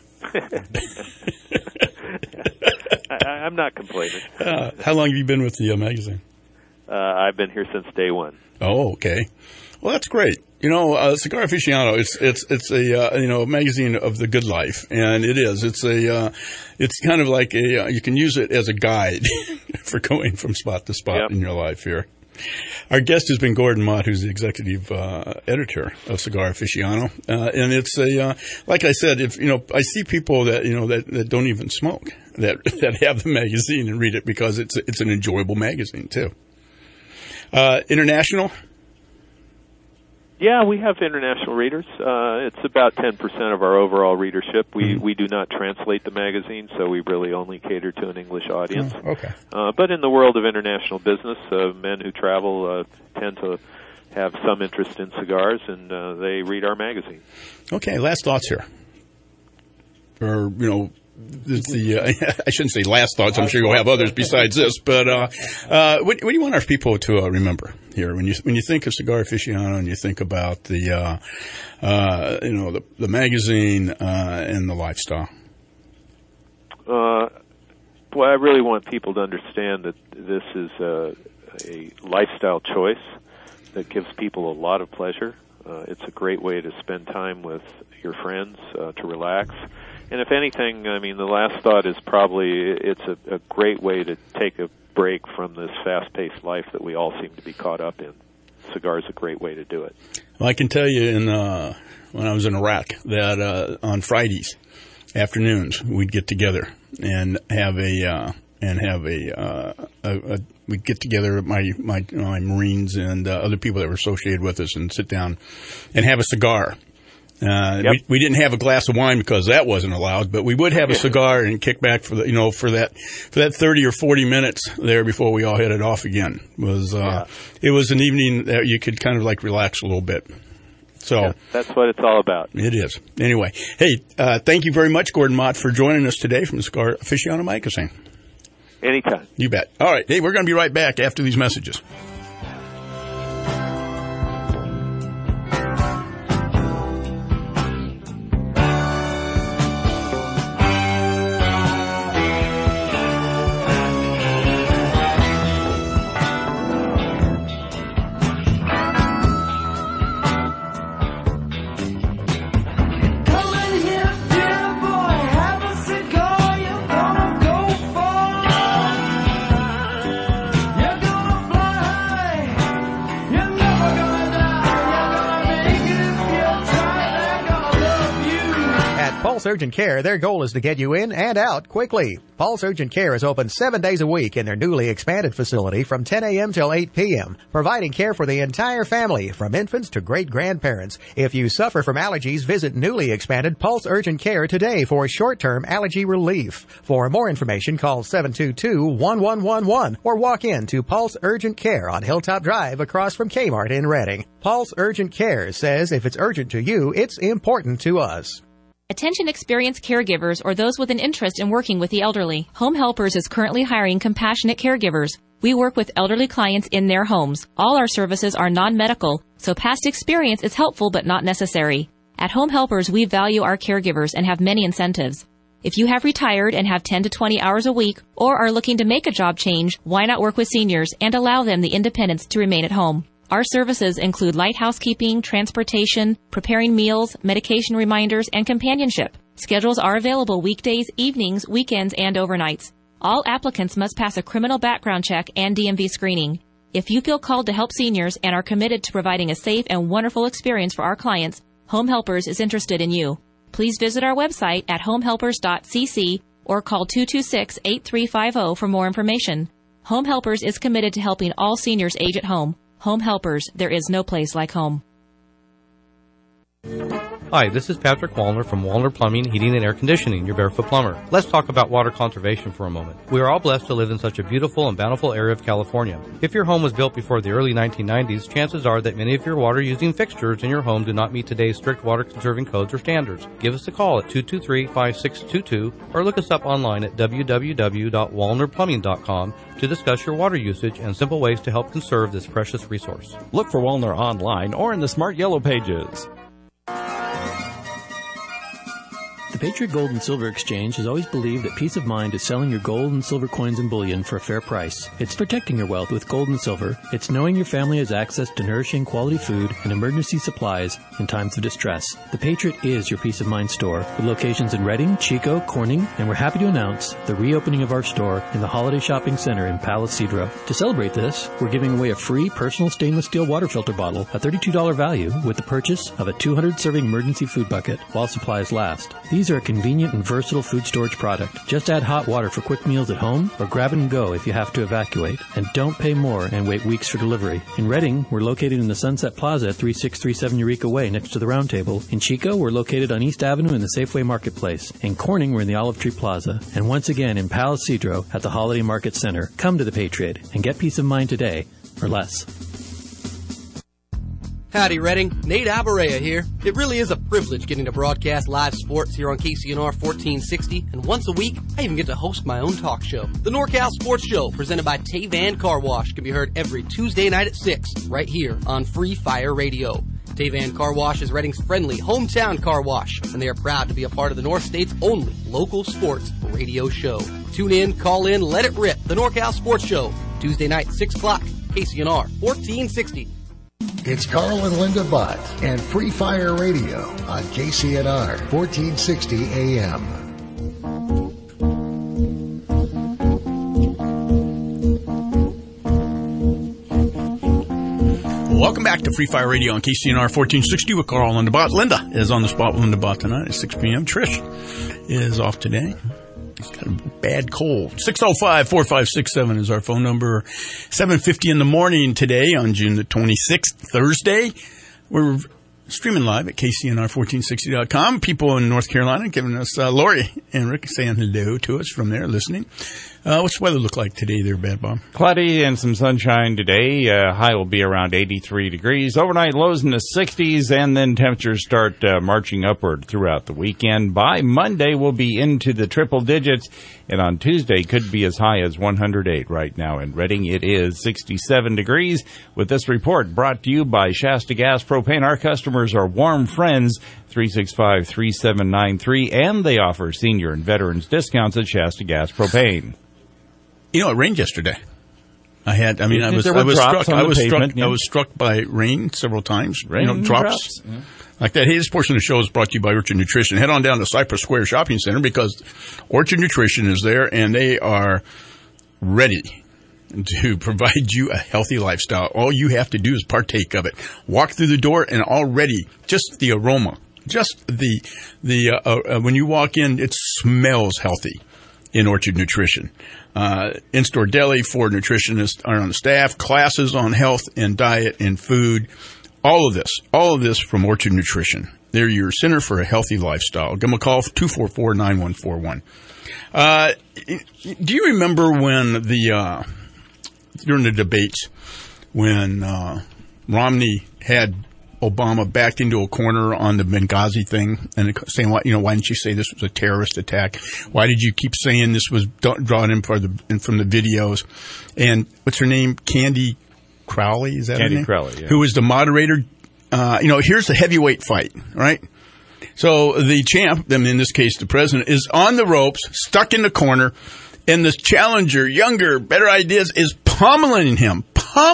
I'm not complaining. How long have you been with the magazine? I've been here since day one. Oh, okay. Well, that's great. Cigar Aficionado, it's a magazine of the good life, and it is. It's kind of like you can use it as a guide for going from spot to spot in your life here. Our guest has been Gordon Mott, who's the executive editor of Cigar Aficionado, and it's like I said, I see people that that don't even smoke that have the magazine and read it because it's an enjoyable magazine too. International. Yeah, we have international readers. It's about 10% of our overall readership. We do not translate the magazine, so we really only cater to an English audience. Oh, okay. But in the world of international business, men who travel tend to have some interest in cigars, and they read our magazine. Okay, last thoughts here. Or, I shouldn't say last thoughts. I'm sure you'll have others besides this. But what do you want our people to remember here when you think of Cigar Aficionado and you think about the magazine and the lifestyle? Well, I really want people to understand that this is a lifestyle choice that gives people a lot of pleasure. It's a great way to spend time with your friends, to relax. And if anything, I mean, the last thought is probably it's a great way to take a break from this fast-paced life that we all seem to be caught up in. Cigar is a great way to do it. Well, I can tell you when I was in Iraq that on Fridays afternoons we'd get together and we'd get together, my Marines and other people that were associated with us, and sit down and have a cigar. We didn't have a glass of wine because that wasn't allowed, but we would have a cigar and kick back for that 30 or 40 minutes there before we all headed off again. It was an evening that you could kind of like relax a little bit. So that's what it's all about. It is. Anyway, hey, thank you very much, Gordon Mott, for joining us today from the Cigar Aficionado magazine. Anytime. You bet. All right. Hey, we're going to be right back after these messages. Pulse Urgent Care, their goal is to get you in and out quickly. Pulse Urgent Care is open 7 days a week in their newly expanded facility from 10 a.m. till 8 p.m., providing care for the entire family, from infants to great-grandparents. If you suffer from allergies, visit newly expanded Pulse Urgent Care today for short-term allergy relief. For more information, call 722-1111 or walk in to Pulse Urgent Care on Hilltop Drive across from Kmart in Reading. Pulse Urgent Care says if it's urgent to you, it's important to us. Attention experienced caregivers or those with an interest in working with the elderly. Home Helpers is currently hiring compassionate caregivers. We work with elderly clients in their homes. All our services are non-medical, so past experience is helpful but not necessary. At Home Helpers, we value our caregivers and have many incentives. If you have retired and have 10 to 20 hours a week or are looking to make a job change, why not work with seniors and allow them the independence to remain at home? Our services include light housekeeping, transportation, preparing meals, medication reminders, and companionship. Schedules are available weekdays, evenings, weekends, and overnights. All applicants must pass a criminal background check and DMV screening. If you feel called to help seniors and are committed to providing a safe and wonderful experience for our clients, Home Helpers is interested in you. Please visit our website at homehelpers.cc or call 226-8350 for more information. Home Helpers is committed to helping all seniors age at home. Home Helpers, there is no place like home. Hi, this is Patrick Wallner from Wallner Plumbing, Heating, and Air Conditioning, your Barefoot Plumber. Let's talk about water conservation for a moment. We are all blessed to live in such a beautiful and bountiful area of California. If your home was built before the early 1990s, chances are that many of your water-using fixtures in your home do not meet today's strict water-conserving codes or standards. Give us a call at 223-5622 or look us up online at www.wallnerplumbing.com to discuss your water usage and simple ways to help conserve this precious resource. Look for Wallner online or in the Smart Yellow Pages. The Patriot Gold and Silver Exchange has always believed that peace of mind is selling your gold and silver coins and bullion for a fair price. It's protecting your wealth with gold and silver. It's knowing your family has access to nourishing quality food and emergency supplies in times of distress. The Patriot is your peace of mind store with locations in Reading, Chico, Corning, and we're happy to announce the reopening of our store in the Holiday Shopping Center in Palo Cedro. To celebrate this, we're giving away a free personal stainless steel water filter bottle, a $32 value, with the purchase of a 200-serving emergency food bucket while supplies last. These are are a convenient and versatile food storage product. Just add hot water for quick meals at home or grab and go if you have to evacuate. And don't pay more and wait weeks for delivery. In Reading, we're located in the Sunset Plaza at 3637 Eureka Way next to the Round Table. In Chico, we're located on East Avenue in the Safeway Marketplace. In Corning, we're in the Olive Tree Plaza. And once again in Palo Cedro at the Holiday Market Center. Come to the Patriot and get peace of mind today or less. Howdy, Reading. Nate Alvarez here. It really is a privilege getting to broadcast live sports here on KCNR 1460, and once a week, I even get to host my own talk show. The NorCal Sports Show, presented by Tavan Car Wash, can be heard every Tuesday night at 6, right here on Free Fire Radio. Tavan Car Wash is Reading's friendly hometown car wash, and they are proud to be a part of the North State's only local sports radio show. Tune in, call in, let it rip. The NorCal Sports Show, Tuesday night, 6 o'clock, KCNR 1460. It's Carl and Linda Bott and Free Fire Radio on KCNR 1460 AM. Welcome back to Free Fire Radio on KCNR 1460 with Carl and Linda Bott. Linda is on the spot with Linda Bott tonight at 6 p.m. Trish is off today. He's got a bad cold. 605-4567 is our phone number. 7:50 in the morning today on June the 26th, Thursday. We're streaming live at KCNR1460.com. People in North Carolina giving us, Lori and Rick saying hello to us from there listening. What's the weather look like today there, Bad Bob? Cloudy and some sunshine today. High will be around 83 degrees. Overnight lows in the 60s, and then temperatures start marching upward throughout the weekend. By Monday, we'll be into the triple digits, and on Tuesday, could be as high as 108 right now. In Reading, it is 67 degrees. With this report brought to you by Shasta Gas Propane, our customers are warm friends, 365-3793, and they offer senior and veterans discounts at Shasta Gas Propane. You know, it rained yesterday. I was struck by rain several times. Rain drops. Yeah. Like that. Hey, this portion of the show is brought to you by Orchard Nutrition. Head on down to Cypress Square Shopping Center because Orchard Nutrition is there and they are ready to provide you a healthy lifestyle. All you have to do is partake of it. Walk through the door and already just the aroma, just when you walk in, it smells healthy in Orchard Nutrition. In-store deli, 4 nutritionists are on the staff, classes on health and diet and food. All of this from Orchard Nutrition. They're your center for a healthy lifestyle. Give them a call, 244-9141. Do you remember when during the debates, when Romney had Obama backed into a corner on the Benghazi thing and saying, why didn't you say this was a terrorist attack? Why did you keep saying this was drawn in from the videos? And what's her name? Candy Crowley, is that her name? Candy Crowley, yeah. Who was the moderator? Here's the heavyweight fight, right? So the champ, in this case the president, is on the ropes, stuck in the corner, and this challenger, younger, better ideas, is pummeling him.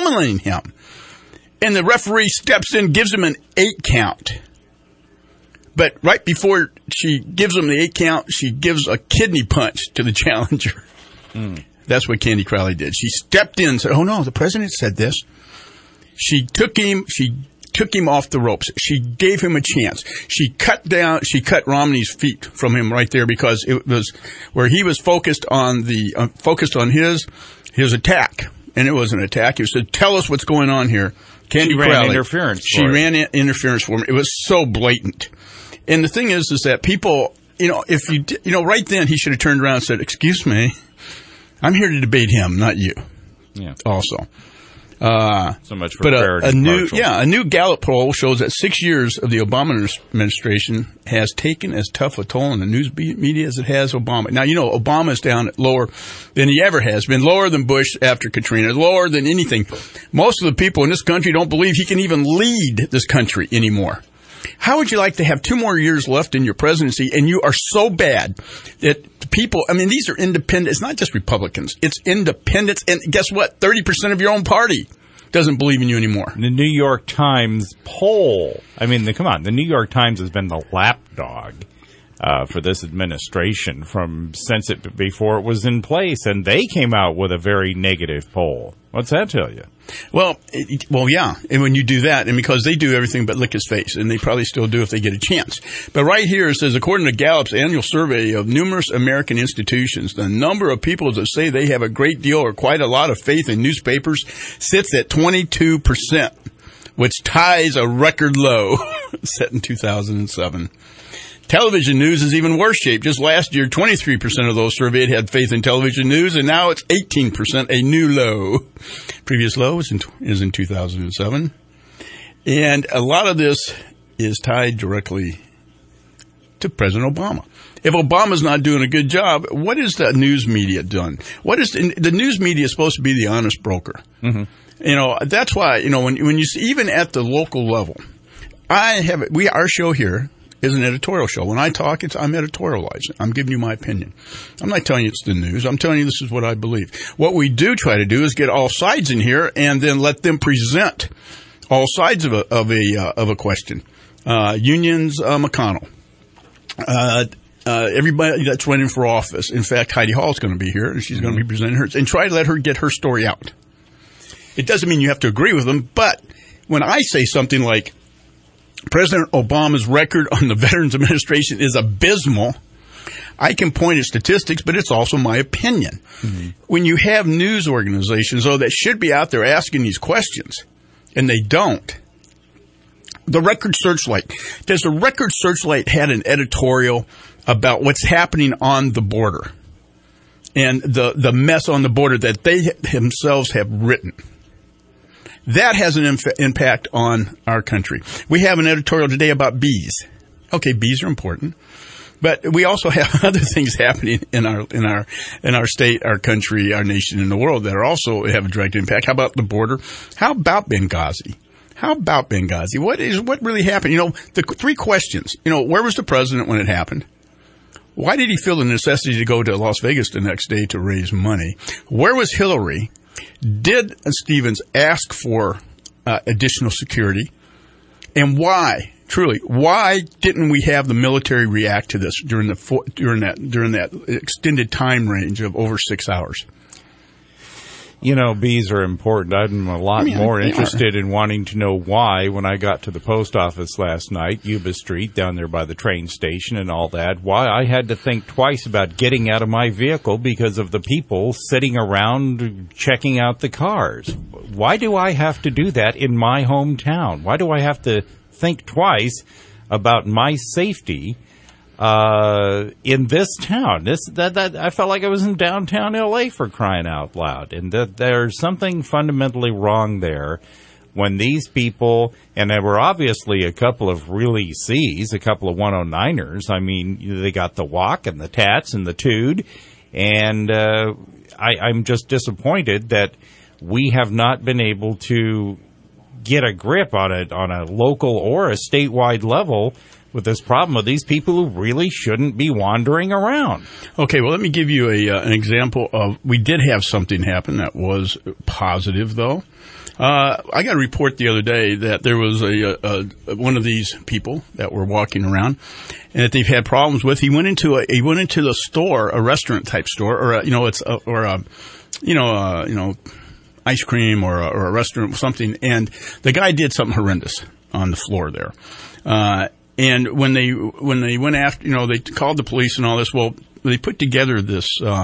And the referee steps in, gives him an 8 count. But right before she gives him the 8 count, she gives a kidney punch to the challenger. That's what Candy Crowley did. She stepped in and said, oh no, the president said this. She took him off the ropes. She gave him a chance. She cut Romney's feet from him right there because it was where he was focused on his attack. And it was an attack. He said, tell us what's going on here. Candy Crowley. Ran interference for him. It was so blatant. And the thing is that people, right then he should have turned around and said, excuse me, I'm here to debate him, not you. Yeah. Also. So much for a new Gallup poll shows that 6 years of the Obama administration has taken as tough a toll on the news media as it has Obama. Now, Obama is down lower than he ever has been, lower than Bush after Katrina, lower than anything. Most of the people in this country don't believe he can even lead this country anymore. How would you like to have 2 more years left in your presidency and you are so bad that people, these are independent. It's not just Republicans. It's independents. And guess what? 30% of your own party doesn't believe in you anymore. The New York Times poll. The New York Times has been the lapdog for this administration since it before it was in place, and they came out with a very negative poll. What's that tell you? Well, yeah. And when you do that, and because they do everything but lick his face, and they probably still do if they get a chance. But right here it says, according to Gallup's annual survey of numerous American institutions, the number of people that say they have a great deal or quite a lot of faith in newspapers sits at 22%, which ties a record low set in 2007. Television news is even worse shape. Just last year, 23% of those surveyed had faith in television news, and now it's 18%, a new low. Previous low is in 2007. And a lot of this is tied directly to President Obama. If Obama's not doing a good job, what is the news media done? The news media is supposed to be the honest broker. Mm-hmm. That's why, when you see, even at the local level, our show here is an editorial show. When I talk, I'm editorializing. I'm giving you my opinion. I'm not telling you it's the news. I'm telling you this is what I believe. What we do try to do is get all sides in here and then let them present all sides of a question. Unions, McConnell. Everybody that's running for office. In fact, Heidi Hall is going to be here, and she's going to be presenting hers. And try to let her get her story out. It doesn't mean you have to agree with them, but when I say something like, President Obama's record on the Veterans Administration is abysmal, I can point at statistics, but it's also my opinion. Mm-hmm. When you have news organizations, though, that should be out there asking these questions, and they don't, the Record Searchlight. Does the Record Searchlight had an editorial about what's happening on the border and the mess on the border that they themselves have written? That has an impact on our country. We have an editorial today about bees. Okay, bees are important, but we also have other things happening in our state, our country, our nation, and the world that are also have a direct impact. How about the border? How about Benghazi? What really happened? The three questions. Where was the president when it happened? Why did he feel the necessity to go to Las Vegas the next day to raise money? Where was Hillary? Did Stevens ask for additional security? And why didn't we have the military react to this during that extended time range of over 6 hours? Bees are important. I'm a lot more interested in wanting to know why, when I got to the post office last night, Yuba Street, down there by the train station and all that, why I had to think twice about getting out of my vehicle because of the people sitting around checking out the cars. Why do I have to do that in my hometown? Why do I have to think twice about my safety in this town? I felt like I was in downtown L.A., for crying out loud. And there's something fundamentally wrong there when these people, and there were obviously a couple of really C's, a couple of 109ers. I mean, they got the walk and the tats and the tood. And I'm just disappointed that we have not been able to get a grip on a local or a statewide level with this problem of these people who really shouldn't be wandering around. Okay, well, let me give you an example of, we did have something happen that was positive, though. I got a report the other day that there was one of these people that were walking around and that they've had problems with. He went into the store, a restaurant type store, or ice cream or a restaurant or something, and the guy did something horrendous on the floor there. And when they went after, they called the police and all this. Well, they put together this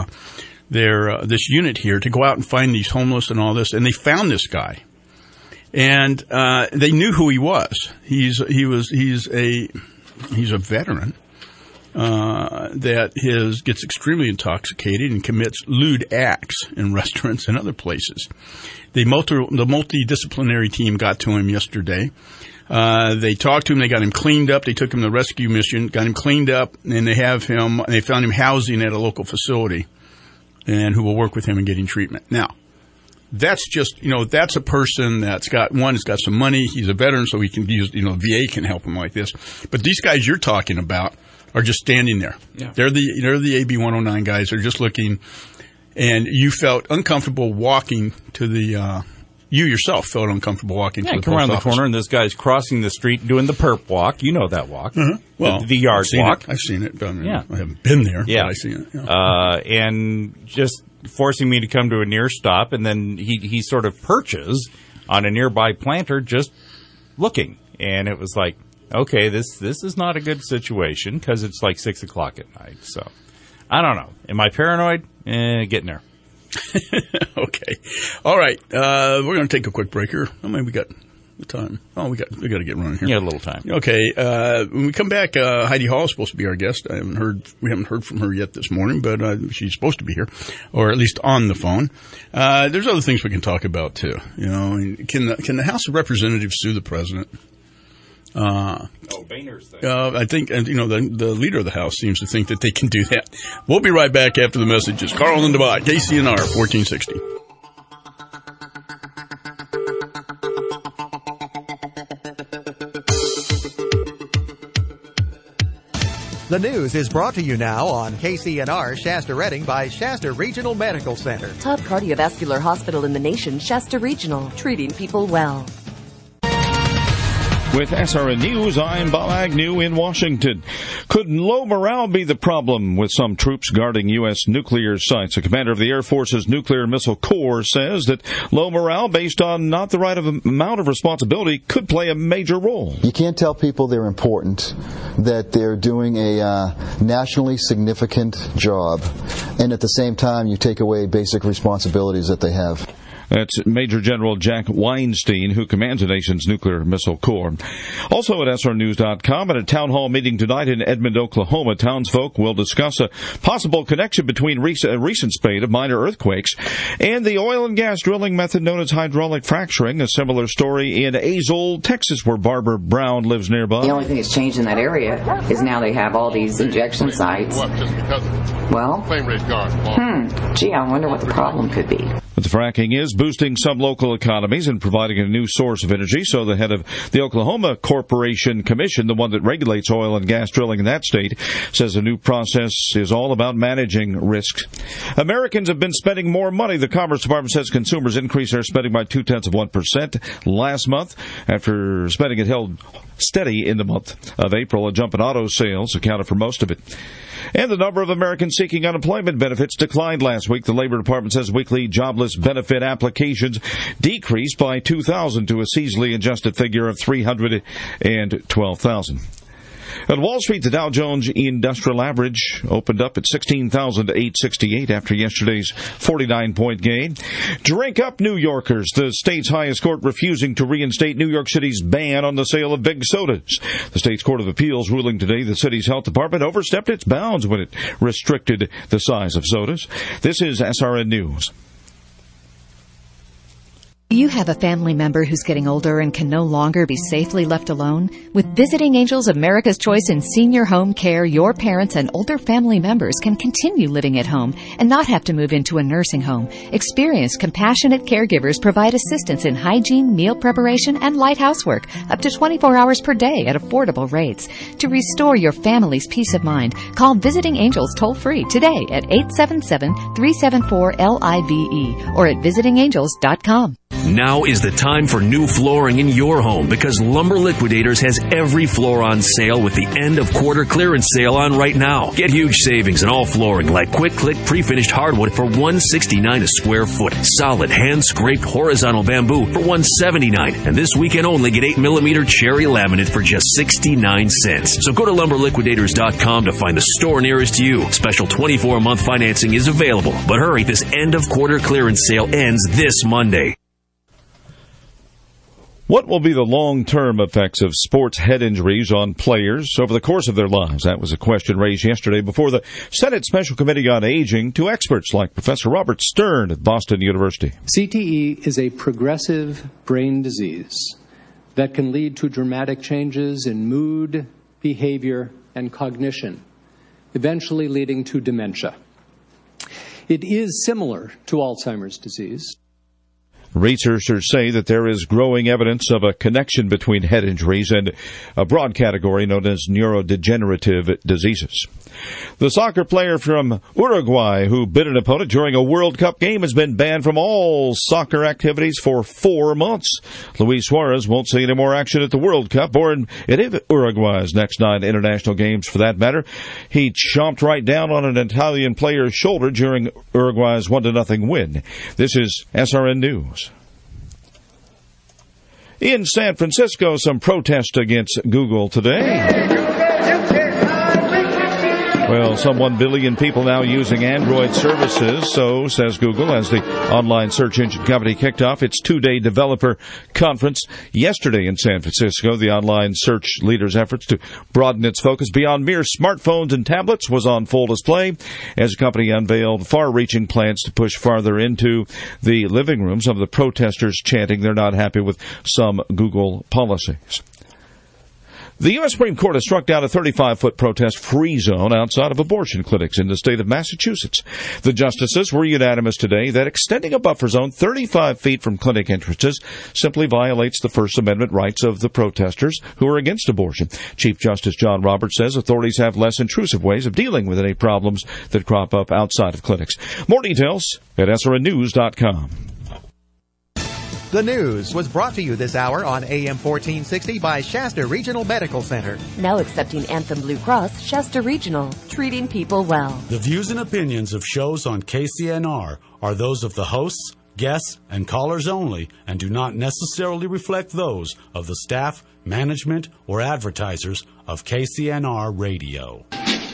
unit here to go out and find these homeless and all this, and they found this guy, and they knew who he was. He's a veteran that gets extremely intoxicated and commits lewd acts in restaurants and other places. The multidisciplinary team got to him yesterday. They talked to him. They got him cleaned up. They took him to the rescue mission, got him cleaned up, and they found him housing at a local facility, and who will work with him in getting treatment. Now, that's just, that's a person that's got some money. He's a veteran, so he can use, VA can help him like this. But these guys you're talking about are just standing there. Yeah. They're the AB 109 guys. They're just looking, and you felt uncomfortable walking to the you yourself felt uncomfortable walking to the come post around office. the corner, and this guy's crossing the street doing the perp walk. You know that walk. Well, the yard walk. I've seen it. I Yeah. haven't been there, Yeah. but I've seen it. Yeah. And just forcing me to come to a near stop, and then he sort of perches on a nearby planter just looking. And it was like, okay, this is not a good situation because it's like 6 o'clock at night. So, I don't know. Am I paranoid? Getting there. Okay. All right. We're going to take a quick break here. How many we got? The time? Oh, we got to get running here. Yeah, a little time. Okay. When we come back, Heidi Hall is supposed to be our guest. We haven't heard from her yet this morning, but she's supposed to be here, or at least on the phone. There's other things we can talk about too. You know, can the House of Representatives sue the president? Boehner's thing. I think, the leader of the House seems to think that they can do that. We'll be right back after the messages. Carl and Devot, KCNR 1460. The news is brought to you now on KCNR Shasta Redding by Shasta Regional Medical Center. Top cardiovascular hospital in the nation, Shasta Regional, treating people well. With SRN News, I'm Bob Agnew in Washington. Could low morale be the problem with some troops guarding U.S. nuclear sites? The commander of the Air Force's Nuclear Missile Corps says that low morale based on not the right amount of responsibility could play a major role. You can't tell people they're important, that they're doing a nationally significant job, and at the same time you take away basic responsibilities that they have. That's Major General Jack Weinstein, who commands the nation's Nuclear Missile Corps. Also at SRNews.com, at a town hall meeting tonight in Edmond, Oklahoma, townsfolk will discuss a possible connection between a recent spate of minor earthquakes and the oil and gas drilling method known as hydraulic fracturing. A similar story in Azle, Texas, where Barbara Brown lives nearby. The only thing that's changed in that area is now they have all these injection sites. Well, gee, I wonder what the problem could be. But the fracking is boosting some local economies and providing a new source of energy. So the head of the Oklahoma Corporation Commission, the one that regulates oil and gas drilling in that state, says the new process is all about managing risks. Americans have been spending more money. The Commerce Department says consumers increased their spending by 0.2% last month after spending had held steady in the month of April. A jump in auto sales accounted for most of it. And the number of Americans seeking unemployment benefits declined last week. The Labor Department says weekly jobless benefit applications decreased by 2,000 to a seasonally adjusted figure of 312,000. At Wall Street, the Dow Jones Industrial Average opened up at 16,868 after yesterday's 49-point gain. Drink up, New Yorkers. The state's highest court refusing to reinstate New York City's ban on the sale of big sodas. The state's Court of Appeals ruling today the city's health department overstepped its bounds when it restricted the size of sodas. This is SRN News. Do you have a family member who's getting older and can no longer be safely left alone? With Visiting Angels, America's Choice in Senior Home Care, your parents and older family members can continue living at home and not have to move into a nursing home. Experienced, compassionate caregivers provide assistance in hygiene, meal preparation, and light housework up to 24 hours per day at affordable rates. To restore your family's peace of mind, call Visiting Angels toll-free today at 877-374-LIVE or at visitingangels.com. Now is the time for new flooring in your home because Lumber Liquidators has every floor on sale with the end of quarter clearance sale on right now. Get huge savings on all flooring like Quick Click pre-finished hardwood for $169 a square foot. Solid hand-scraped horizontal bamboo for $179. And this weekend only get 8mm cherry laminate for just 69 cents. So go to LumberLiquidators.com to find the store nearest you. Special 24-month financing is available. But hurry, this end of quarter clearance sale ends this Monday. What will be the long-term effects of sports head injuries on players over the course of their lives? That was a question raised yesterday before the Senate Special Committee on Aging to experts like Professor Robert Stern at Boston University. CTE is a progressive brain disease that can lead to dramatic changes in mood, behavior, and cognition, eventually leading to dementia. It is similar to Alzheimer's disease. Researchers say that there is growing evidence of a connection between head injuries and a broad category known as neurodegenerative diseases. The soccer player from Uruguay who bit an opponent during a World Cup game has been banned from all soccer activities for 4 months. Luis Suarez won't see any more action at the World Cup or in any of Uruguay's next 9 international games for that matter. He chomped right down on an Italian player's shoulder during Uruguay's 1-0 win. This is SRN News. In San Francisco, some protest against Google today. Well, some 1 billion people now using Android services, so says Google, as the online search engine company kicked off its 2-day developer conference yesterday in San Francisco. The online search leader's efforts to broaden its focus beyond mere smartphones and tablets was on full display as the company unveiled far-reaching plans to push farther into the living rooms of the protesters chanting they're not happy with some Google policies. The U.S. Supreme Court has struck down a 35-foot protest-free zone outside of abortion clinics in the state of Massachusetts. The justices were unanimous today that extending a buffer zone 35 feet from clinic entrances simply violates the First Amendment rights of the protesters who are against abortion. Chief Justice John Roberts says authorities have less intrusive ways of dealing with any problems that crop up outside of clinics. More details at srnnews.com. The news was brought to you this hour on AM 1460 by Shasta Regional Medical Center. Now accepting Anthem Blue Cross, Shasta Regional, treating people well. The views and opinions of shows on KCNR are those of the hosts, guests, and callers only and do not necessarily reflect those of the staff, management, or advertisers of KCNR Radio.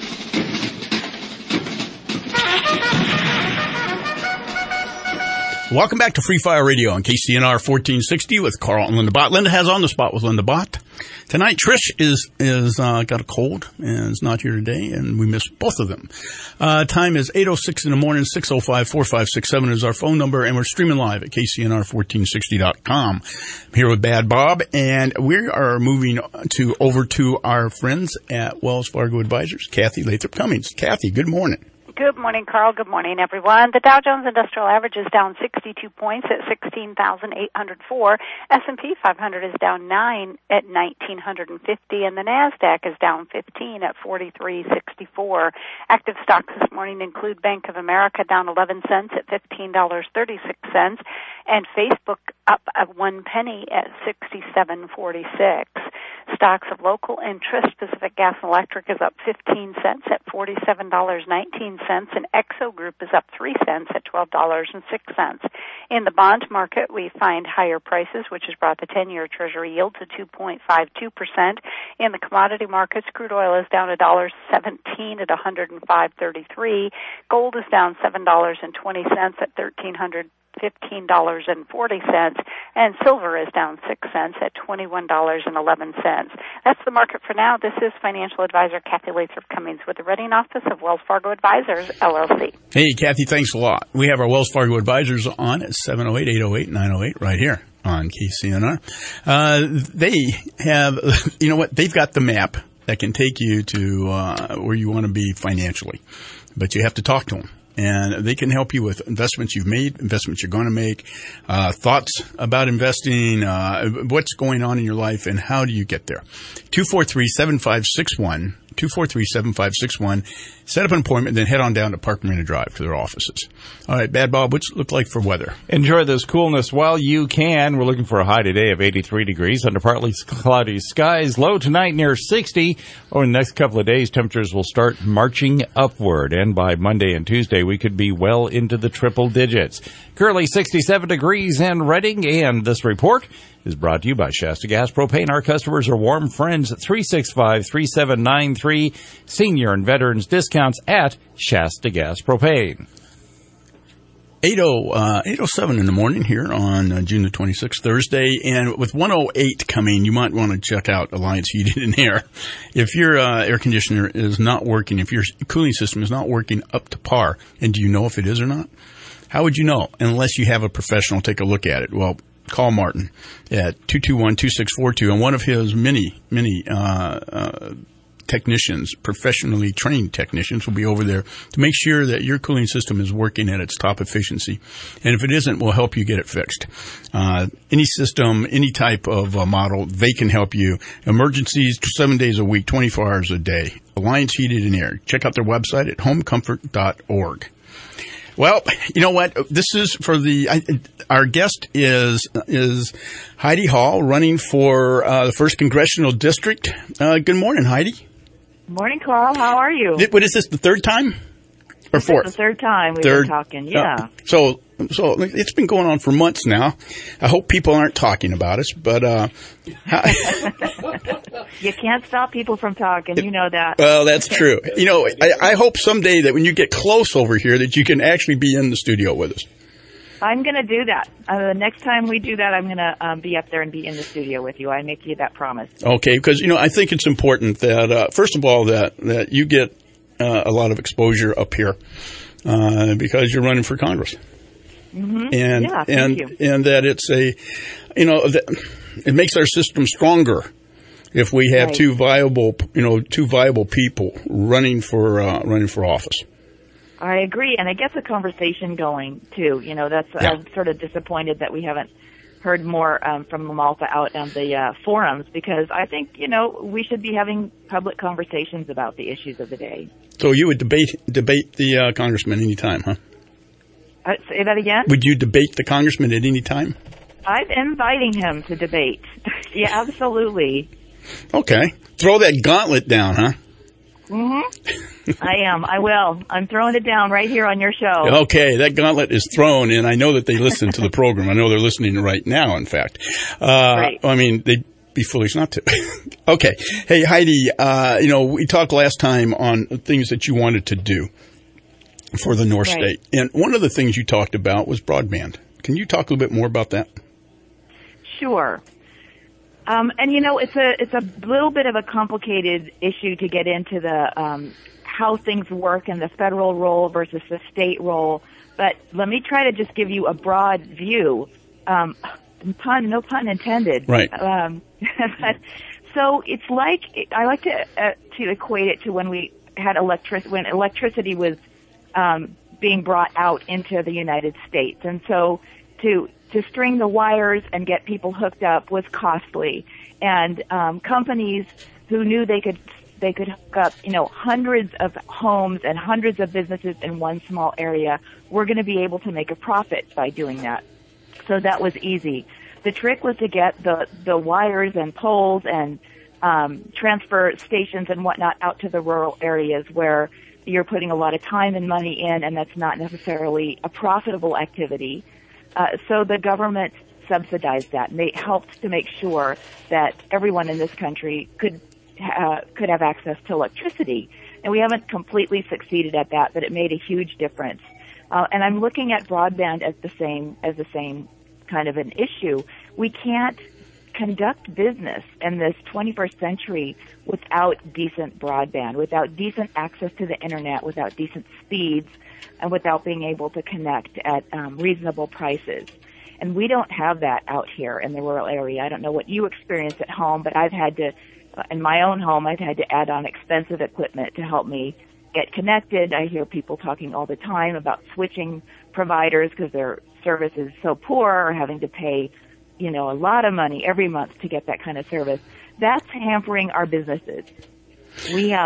Welcome back to Free Fire Radio on KCNR 1460 with Carl and Linda Bott. Linda has On the Spot with Linda Bott. Tonight, Trish is got a cold and is not here today, and we miss both of them. Time is 8:06 in the morning, 605-4567 is our phone number, and we're streaming live at KCNR1460.com. I'm here with Bad Bob, and we are moving over to our friends at Wells Fargo Advisors, Kathy Lathrop Cummings. Kathy, good morning. Good morning, Carl. Good morning, everyone. The Dow Jones Industrial Average is down 62 points at 16,804. S&P 500 is down 9 at 1,950, and the NASDAQ is down 15 at 4364. Active stocks this morning include Bank of America down 11 cents at $15.36, and Facebook up at 1 penny at 67.46. Stocks of local interest, Pacific Gas and Electric is up 15 cents at $47.19, and Exo Group is up 3 cents at $12.06. In the bond market, we find higher prices, which has brought the 10-year Treasury yield to 2.52%. In the commodity markets, crude oil is down $1.17 at $105.33. Gold is down $7.20 at $1,315.40, and silver is down 6 cents at $21.11. That's the market for now. This is financial advisor Kathy Lathrop Cummings with the Reading Office of Wells Fargo Advisors, LLC. Hey, Kathy, thanks a lot. We have our Wells Fargo Advisors on at 708-808-908 right here on KCNR. They have, you know what, they've got the map that can take you to where you want to be financially, but you have to talk to them. And they can help you with investments you've made, investments you're going to make, thoughts about investing, what's going on in your life, and how do you get there. 243-7561. 243-7561. Set up an appointment, then head on down to Park Marina Drive to their offices. All right, Bad Bob, what's it look like for weather? Enjoy this coolness while you can. We're looking for a high today of 83 degrees under partly cloudy skies. Low tonight near 60. Over the next couple of days, temperatures will start marching upward. And by Monday and Tuesday, we could be well into the triple digits. Currently 67 degrees in Reading. And this report is brought to you by Shasta Gas Propane. Our customers are warm friends at 365-3793. Senior and veterans discounts at Shasta Gas Propane. 8:07 in the morning here on June the 26th, Thursday. And with 108 coming, you might want to check out Alliance Heating and Air. If your air conditioner is not working, if your cooling system is not working up to par, and do you know if it is or not? How would you know unless you have a professional take a look at it? Well, call Martin at 221-2642 on one of his many technicians, professionally trained technicians, will be over there to make sure that your cooling system is working at its top efficiency. And if it isn't, we'll help you get it fixed. Any system, any type of model, they can help you. Emergencies, 7 days a week, 24 hours a day. Alliance Heated and Air. Check out their website at homecomfort.org. Well, you know what? This is for our guest is Heidi Hall, running for the 1st Congressional District. Good morning, Heidi. Morning, Carl. How are you? What is this, the third time or fourth? The third time we've been talking, yeah. So it's been going on for months now. I hope people aren't talking about us, but you can't stop people from talking. You know that. Well, that's true. You know, I hope someday that when you get close over here that you can actually be in the studio with us. I'm going to do that. The next time we do that, I'm going to be up there and be in the studio with you. I make you that promise. Okay, because, you know, I think it's important that, first of all, that you get a lot of exposure up here because you're running for Congress. Mm-hmm. And that it's it makes our system stronger if we have two viable people running for office. I agree, and it gets a conversation going too. You know, I'm sort of disappointed that we haven't heard more from LaMalfa out on the forums, because I think, you know, we should be having public conversations about the issues of the day. So you would debate the congressman any time, huh? Say that again? Would you debate the congressman at any time? I'm inviting him to debate. Yeah, absolutely. Okay. Throw that gauntlet down, huh? Mm-hmm. I am. I will. I'm throwing it down right here on your show. Okay, that gauntlet is thrown, and I know that they listen to the program. I know they're listening right now, in fact. Right. I mean, they'd be foolish not to. Okay. Hey, Heidi, we talked last time on things that you wanted to do for the North State. And one of the things you talked about was broadband. Can you talk a little bit more about that? Sure. And, you know, it's a little bit of a complicated issue to get into the how things work and the federal role versus the state role. But let me try to just give you a broad view. No pun intended. Right. So it's like, I like to equate it to when we had when electricity was being brought out into the United States. And so to string the wires and get people hooked up was costly. And companies who knew they could hook up, you know, hundreds of homes and hundreds of businesses in one small area were going to be able to make a profit by doing that. So that was easy. The trick was to get the wires and poles and transfer stations and whatnot out to the rural areas where you're putting a lot of time and money in, and that's not necessarily a profitable activity. So the government subsidized that, and they helped to make sure that everyone in this country could have access to electricity. And we haven't completely succeeded at that, but it made a huge difference. And I'm looking at broadband as the same kind of an issue. We can't conduct business in this 21st century without decent broadband, without decent access to the internet, without decent speeds, and without being able to connect at reasonable prices. And we don't have that out here in the rural area. I don't know what you experience at home, but I've had to, in my own home, I've had to add on expensive equipment to help me get connected. I hear people talking all the time about switching providers because their service is so poor, or having to pay, you know, a lot of money every month to get that kind of service. That's hampering our businesses. We have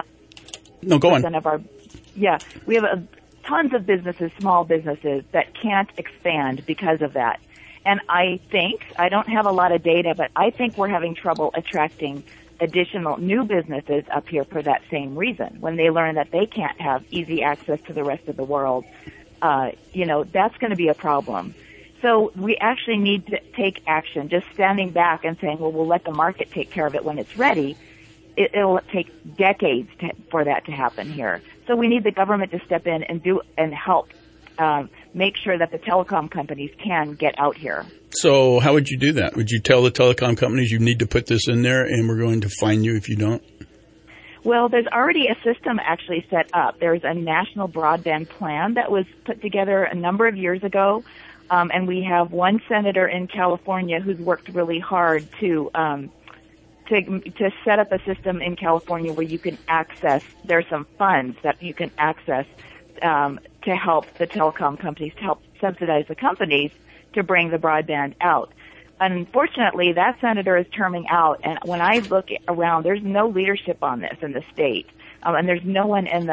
we have tons of businesses, small businesses, that can't expand because of that. And I don't have a lot of data, but I think we're having trouble attracting additional new businesses up here for that same reason. When they learn that they can't have easy access to the rest of the world, that's going to be a problem. So we actually need to take action. Just standing back and saying, well, we'll let the market take care of it when it's ready, it'll take decades for that to happen here. So we need the government to step in and help make sure that the telecom companies can get out here. So how would you do that? Would you tell the telecom companies you need to put this in there and we're going to fine you if you don't? Well, there's already a system actually set up. There's a national broadband plan that was put together a number of years ago. And we have one senator in California who's worked really hard to to set up a system in California where you can access, there's some funds that you can access to help the telecom companies, to help subsidize the companies to bring the broadband out. Unfortunately, that senator is terming out, and when I look around, there's no leadership on this in the state, and there's no one in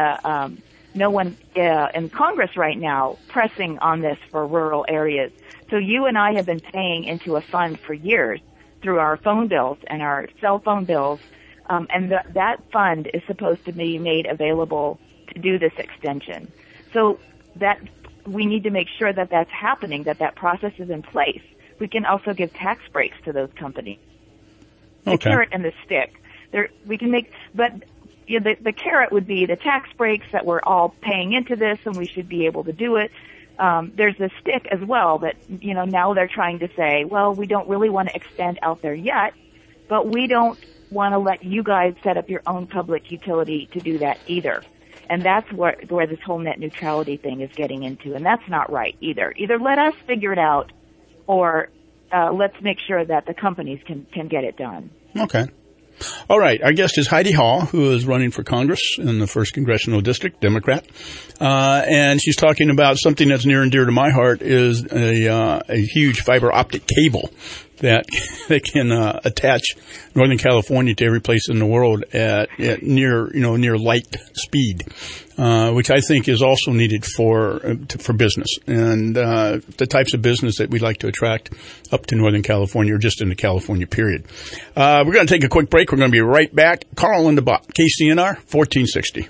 in Congress right now pressing on this for rural areas. So you and I have been paying into a fund for years through our phone bills and our cell phone bills, and that fund is supposed to be made available to do this extension. So that we need to make sure that that's happening, that process is in place. We can also give tax breaks to those companies. The carrot and the stick. We can make, but the carrot would be the tax breaks that we're all paying into this, and we should be able to do it. There's the stick as well that, now they're trying to say, well, we don't really want to extend out there yet, but we don't want to let you guys set up your own public utility to do that either. And that's where this whole net neutrality thing is getting into, and that's not right either. Either let us figure it out, or let's make sure that the companies can get it done. Okay. All right. Our guest is Heidi Hall, who is running for Congress in the 1st Congressional District, Democrat. And she's talking about something that's near and dear to my heart is a huge fiber optic cable that can attach Northern California to every place in the world at near light speed, which I think is also needed for business and the types of business that we'd like to attract up to Northern California or just in the California period. We're going to take a quick break. We're going to be right back. Carl in the Bot, KCNR 1460.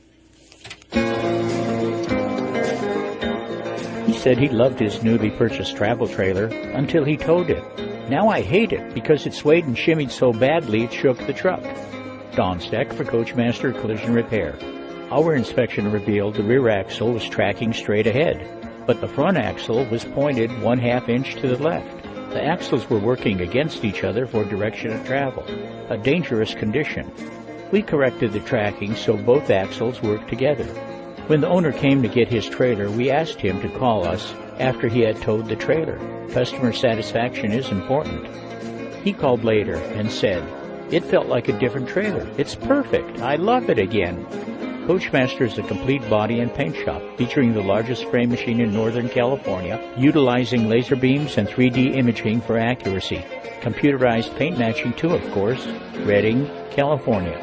He said he loved his newly purchased travel trailer until he towed it. Now I hate it because it swayed and shimmied so badly it shook the truck. Don Steck for Coachmaster Collision Repair. Our inspection revealed the rear axle was tracking straight ahead, but the front axle was pointed 1/2 inch to the left. The axles were working against each other for direction of travel, a dangerous condition. We corrected the tracking so both axles worked together. When the owner came to get his trailer, we asked him to call us after he had towed the trailer. Customer satisfaction is important. He called later and said, "It felt like a different trailer. It's perfect. I love it again." Coachmaster is a complete body and paint shop featuring the largest spray machine in Northern California, utilizing laser beams and 3D imaging for accuracy. Computerized paint matching too, of course. Redding, California.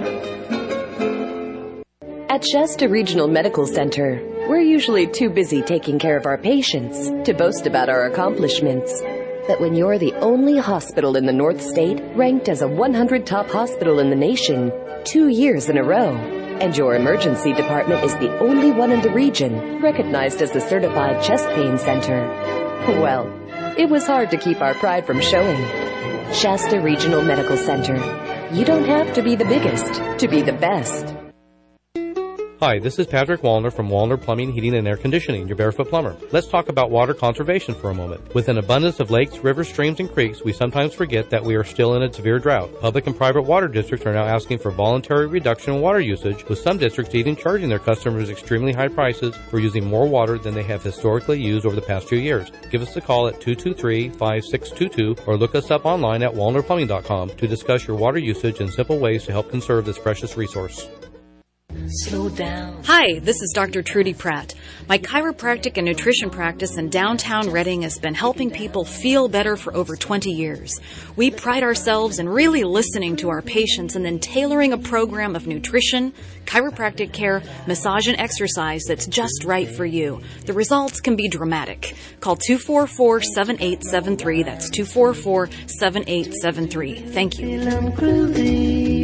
At Shasta Regional Medical Center, we're usually too busy taking care of our patients to boast about our accomplishments. But when you're the only hospital in the North State ranked as a 100 top hospital in the nation 2 years in a row, and your emergency department is the only one in the region recognized as a certified chest pain center, well, it was hard to keep our pride from showing. Shasta Regional Medical Center. You don't have to be the biggest to be the best. Hi, this is Patrick Wallner from Wallner Plumbing, Heating, and Air Conditioning, your barefoot plumber. Let's talk about water conservation for a moment. With an abundance of lakes, rivers, streams, and creeks, we sometimes forget that we are still in a severe drought. Public and private water districts are now asking for voluntary reduction in water usage, with some districts even charging their customers extremely high prices for using more water than they have historically used over the past few years. Give us a call at 223-5622 or look us up online at wallnerplumbing.com to discuss your water usage and simple ways to help conserve this precious resource. Slow down. Hi, this is Dr. Trudy Pratt. My chiropractic and nutrition practice in downtown Redding has been helping people feel better for over 20 years. We pride ourselves in really listening to our patients and then tailoring a program of nutrition, chiropractic care, massage, and exercise that's just right for you. The results can be dramatic. Call 244-7873. That's 244-7873. Thank you.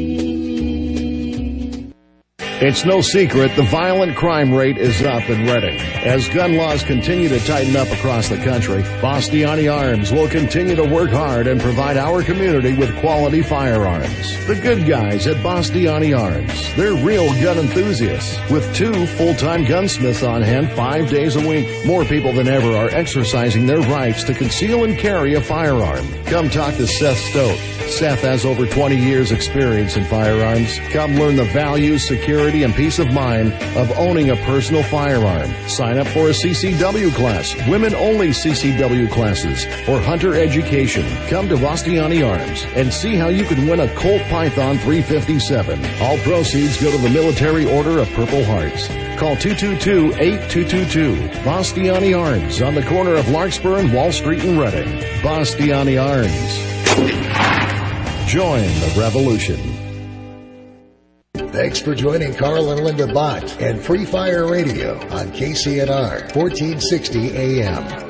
It's no secret the violent crime rate is up in Redding. As gun laws continue to tighten up across the country, Bastiani Arms will continue to work hard and provide our community with quality firearms. The good guys at Bastiani Arms, they're real gun enthusiasts with 2 full-time gunsmiths on hand 5 days a week. More people than ever are exercising their rights to conceal and carry a firearm. Come talk to Seth Stoke. Seth has over 20 years experience in firearms. Come learn the value, security, and peace of mind of owning a personal firearm. Sign up for a CCW class, women-only CCW classes, or hunter education. Come to Bastiani Arms and see how you can win a Colt Python 357. All proceeds go to the Military Order of Purple Hearts. Call 222-8222. Bastiani Arms on the corner of Larkspur and Wall Street in Reading. Bastiani Arms. Join the revolution. Thanks for joining Carl and Linda Bott and Free Fire Radio on KCNR 1460 AM.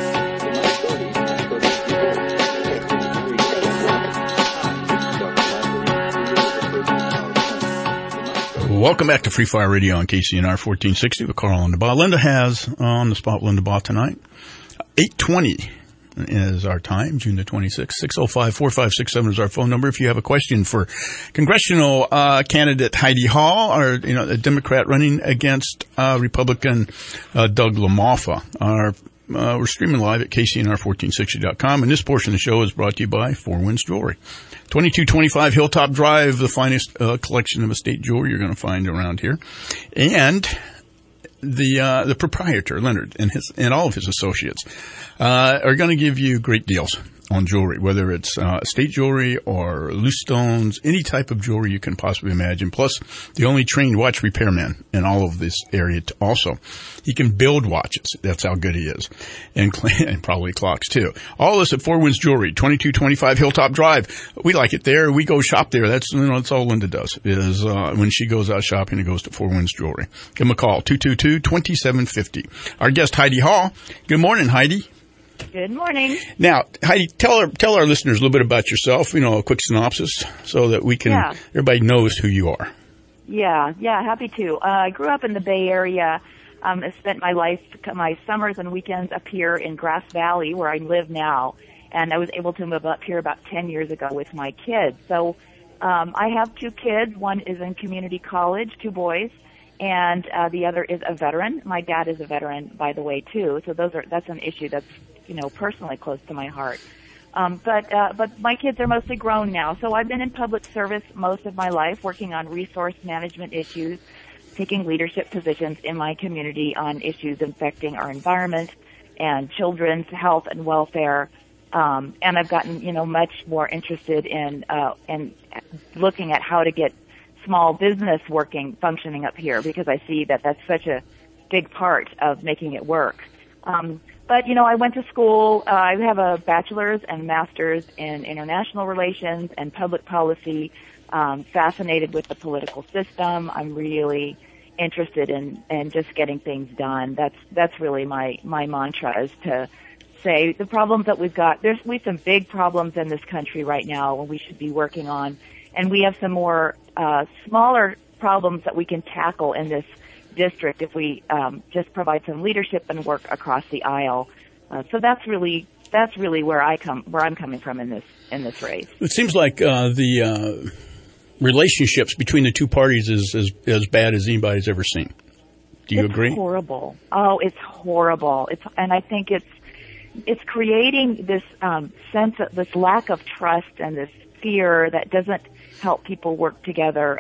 Welcome back to Free Fire Radio on KCNR 1460 with Carl and Linda Bott. Linda has on the spot Linda Bott tonight. 8:20 is our time, June the 26th. 605-4567 is our phone number. If you have a question for congressional candidate Heidi Hall, or a Democrat running against Republican Doug LaMalfa, we're streaming live at KCNR1460.com, and this portion of the show is brought to you by Four Winds Jewelry. 2225 Hilltop Drive, the finest collection of estate jewelry you're going to find around here. And the proprietor, Leonard, and all of his associates are going to give you great deals on jewelry, whether it's estate jewelry or loose stones, any type of jewelry you can possibly imagine. Plus, the only trained watch repairman in all of this area also. He can build watches. That's how good he is. And probably clocks, too. All this at Four Winds Jewelry, 2225 Hilltop Drive. We like it there. We go shop there. That's all Linda does, is when she goes out shopping, it goes to Four Winds Jewelry. Give them a call, 222-2750. Our guest, Heidi Hall. Good morning, Heidi. Good morning. Now, Heidi, tell our listeners a little bit about yourself, a quick synopsis, so that everybody knows who you are. Yeah, happy to. I grew up in the Bay Area. I spent my summers and weekends up here in Grass Valley, where I live now, and I was able to move up here about 10 years ago with my kids. So I have two kids. One is in community college, two boys, and the other is a veteran. My dad is a veteran, by the way, too. So that's an issue that's personally close to my heart. But my kids are mostly grown now. So I've been in public service most of my life, working on resource management issues, taking leadership positions in my community on issues affecting our environment and children's health and welfare. And I've gotten, much more interested in looking at how to get small business functioning up here, because I see that that's such a big part of making it work. But, I went to school. I have a bachelor's and master's in international relations and public policy. Fascinated with the political system. I'm really interested in just getting things done. That's really my mantra, is to say the problems that we've got. We have some big problems in this country right now, and we should be working on. And we have some more smaller problems that we can tackle in this district if we just provide some leadership and work across the aisle. So that's really where I'm coming from in this race. It seems like the relationships between the two parties is as bad as anybody's ever seen. Do you agree? It's horrible. Oh, it's horrible. And I think it's creating this sense of this lack of trust and this fear that doesn't help people work together.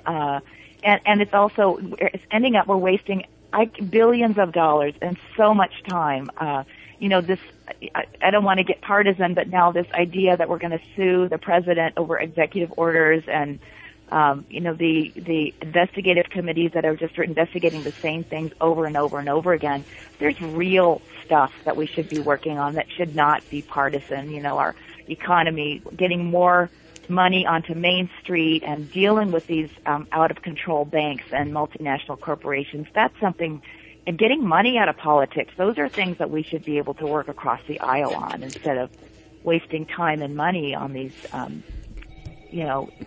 And it's ending up, we're wasting billions of dollars and so much time. I don't want to get partisan, but now this idea that we're going to sue the president over executive orders and, the investigative committees that are just investigating the same things over and over and over again. There's real stuff that we should be working on that should not be partisan. Our economy, getting more money onto Main Street and dealing with these out-of-control banks and multinational corporations. That's something, and getting money out of politics, those are things that we should be able to work across the aisle on instead of wasting time and money on these,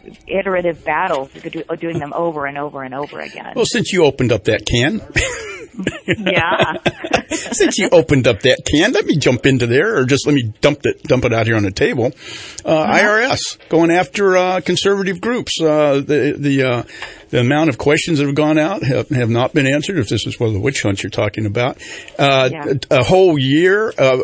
iterative battles, doing them over and over and over again. Well, since you opened up that can, Yeah. Since you opened up that can, let me jump into there, or just let me dump it out here on the table. IRS going after conservative groups. The amount of questions that have gone out have not been answered. If this is one of the witch hunts you're talking about, a whole year, of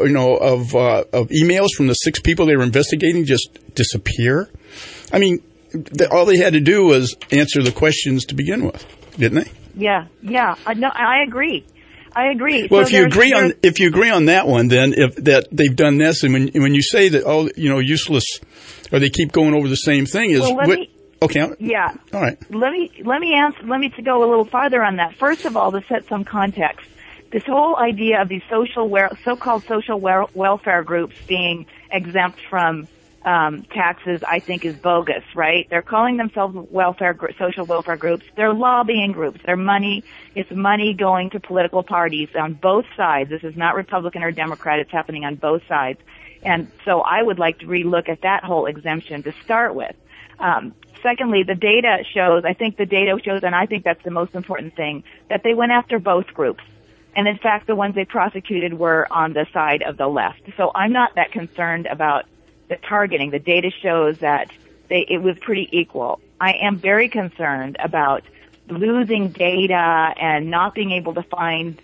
emails from the 6 people they were investigating just disappear. I mean, all they had to do was answer the questions to begin with, didn't they? Yeah. No, I agree. Well, if you agree on that one, then if that they've done this, and when you say that useless, or they keep going over the same thing, is okay. Yeah. All right. Let me to go a little farther on that. First of all, to set some context, this whole idea of these so-called social welfare groups being exempt from taxes, I think, is bogus, right? They're calling themselves social welfare groups. They're lobbying groups. It's money going to political parties on both sides. This is not Republican or Democrat. It's happening on both sides. And so I would like to relook at that whole exemption to start with. Secondly, the data shows, and I think that's the most important thing, that they went after both groups. And in fact, the ones they prosecuted were on the side of the left. So I'm not that concerned about the targeting. The data shows that it was pretty equal. I am very concerned about losing data and not being able to find,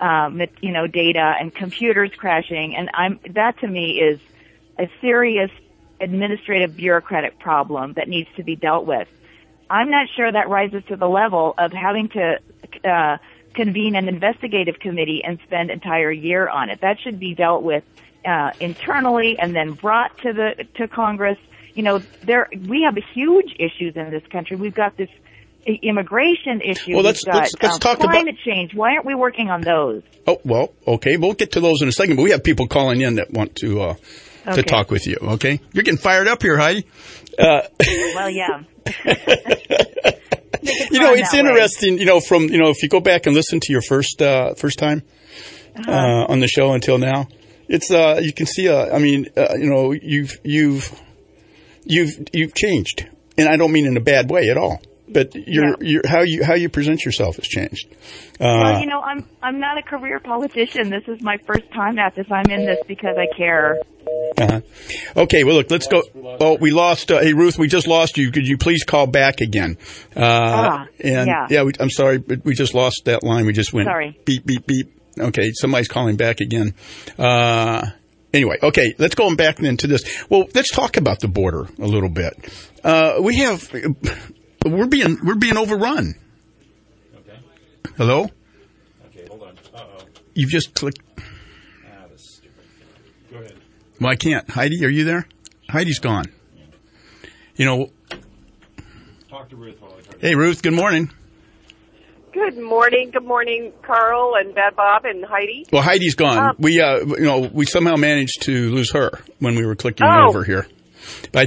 data, and computers crashing. And that to me is a serious administrative bureaucratic problem that needs to be dealt with. I'm not sure that rises to the level of having to convene an investigative committee and spend an entire year on it. That should be dealt with internally and then brought to Congress. We have huge issues in this country. We've got this immigration issue. Well, let's talk about climate change. Why aren't we working on those? Oh, well, okay. We'll get to those in a second, but we have people calling in that want to talk with you. Okay. You're getting fired up here, Heidi. Well, yeah. It's interesting, if you go back and listen to your first time on the show until now, it's you can see you've changed, and I don't mean in a bad way at all, but how you present yourself has changed. I'm not a career politician. This is my first time at this. I'm in this because I care. Okay, well, look, let's go. Oh, we lost. Hey, Ruth, we just lost you. Could you please call back again? I'm sorry, but we just lost that line. We just went beep, beep, beep. Okay, somebody's calling back again. Anyway, okay, let's go back then to this. Well, let's talk about the border a little bit. We're being overrun. Okay. Hello? Okay, hold on. Uh-oh. You've just clicked. That's stupid. Go ahead. Well, I can't. Heidi, are you there? Heidi's gone. Talk to Ruth while I try to... Hey, Ruth, good morning. Good morning. Good morning, Carl and Bad Bob and Heidi. Well, Heidi's gone. We somehow managed to lose her when we were clicking over here. But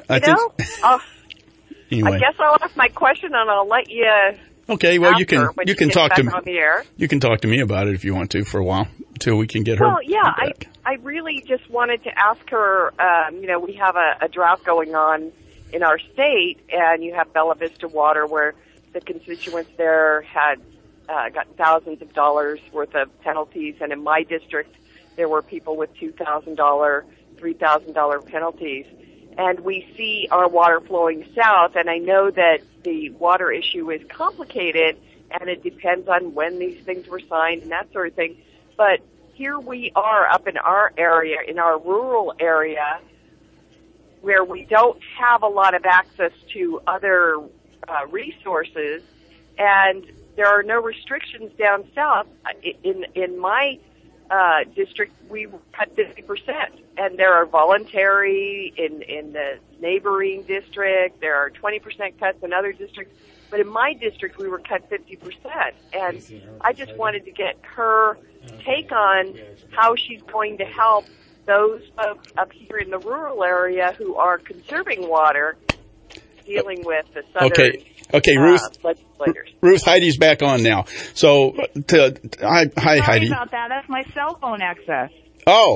anyway. I guess I'll ask my question and I'll let you. Okay, well, you can talk to me. On the air. You can talk to me about it if you want to for a while until we can get her. Well, yeah, back. I really just wanted to ask her. We have a drought going on in our state, and you have Bella Vista Water, where the constituents there had gotten thousands of dollars worth of penalties, and in my district, there were people with $2,000, $3,000 penalties. And we see our water flowing south, and I know that the water issue is complicated, and it depends on when these things were signed and that sort of thing. But here we are up in our area, in our rural area, where we don't have a lot of access to other resources, and there are no restrictions down south. In my district, we cut 50%, and there are voluntary in the neighboring district. There are 20% cuts in other districts, but in my district, we were cut 50%. And I just wanted to get her take on how she's going to help those folks up here in the rural area who are conserving water, dealing with the southern Okay, Ruth. Legislators. Ruth, Heidi's back on now. So, hi, Sorry Heidi. about that. That's my cell phone access. Oh,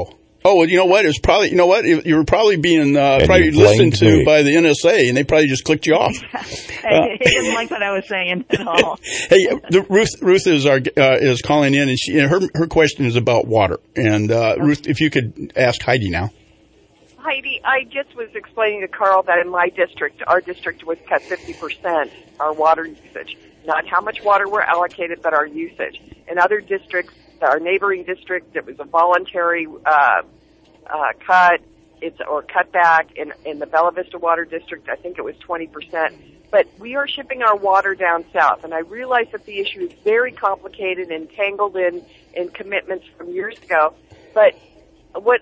Oh, well, you know what? It was probably, you know what? You were probably being probably listened to by the NSA, and they probably just clicked you off. He didn't like what I was saying at all. Hey, Ruth is calling in, and her question is about water. And Ruth, if you could ask Heidi now. Heidi, I just was explaining to Carl that in my district, our district was cut 50%, our water usage. Not how much water we're allocated, but our usage. In other districts, our neighboring district, it was a voluntary cut, or cutback. In the Bella Vista Water District, I think it was 20%. But we are shipping our water down south, and I realize that the issue is very complicated and tangled in commitments from years ago. But what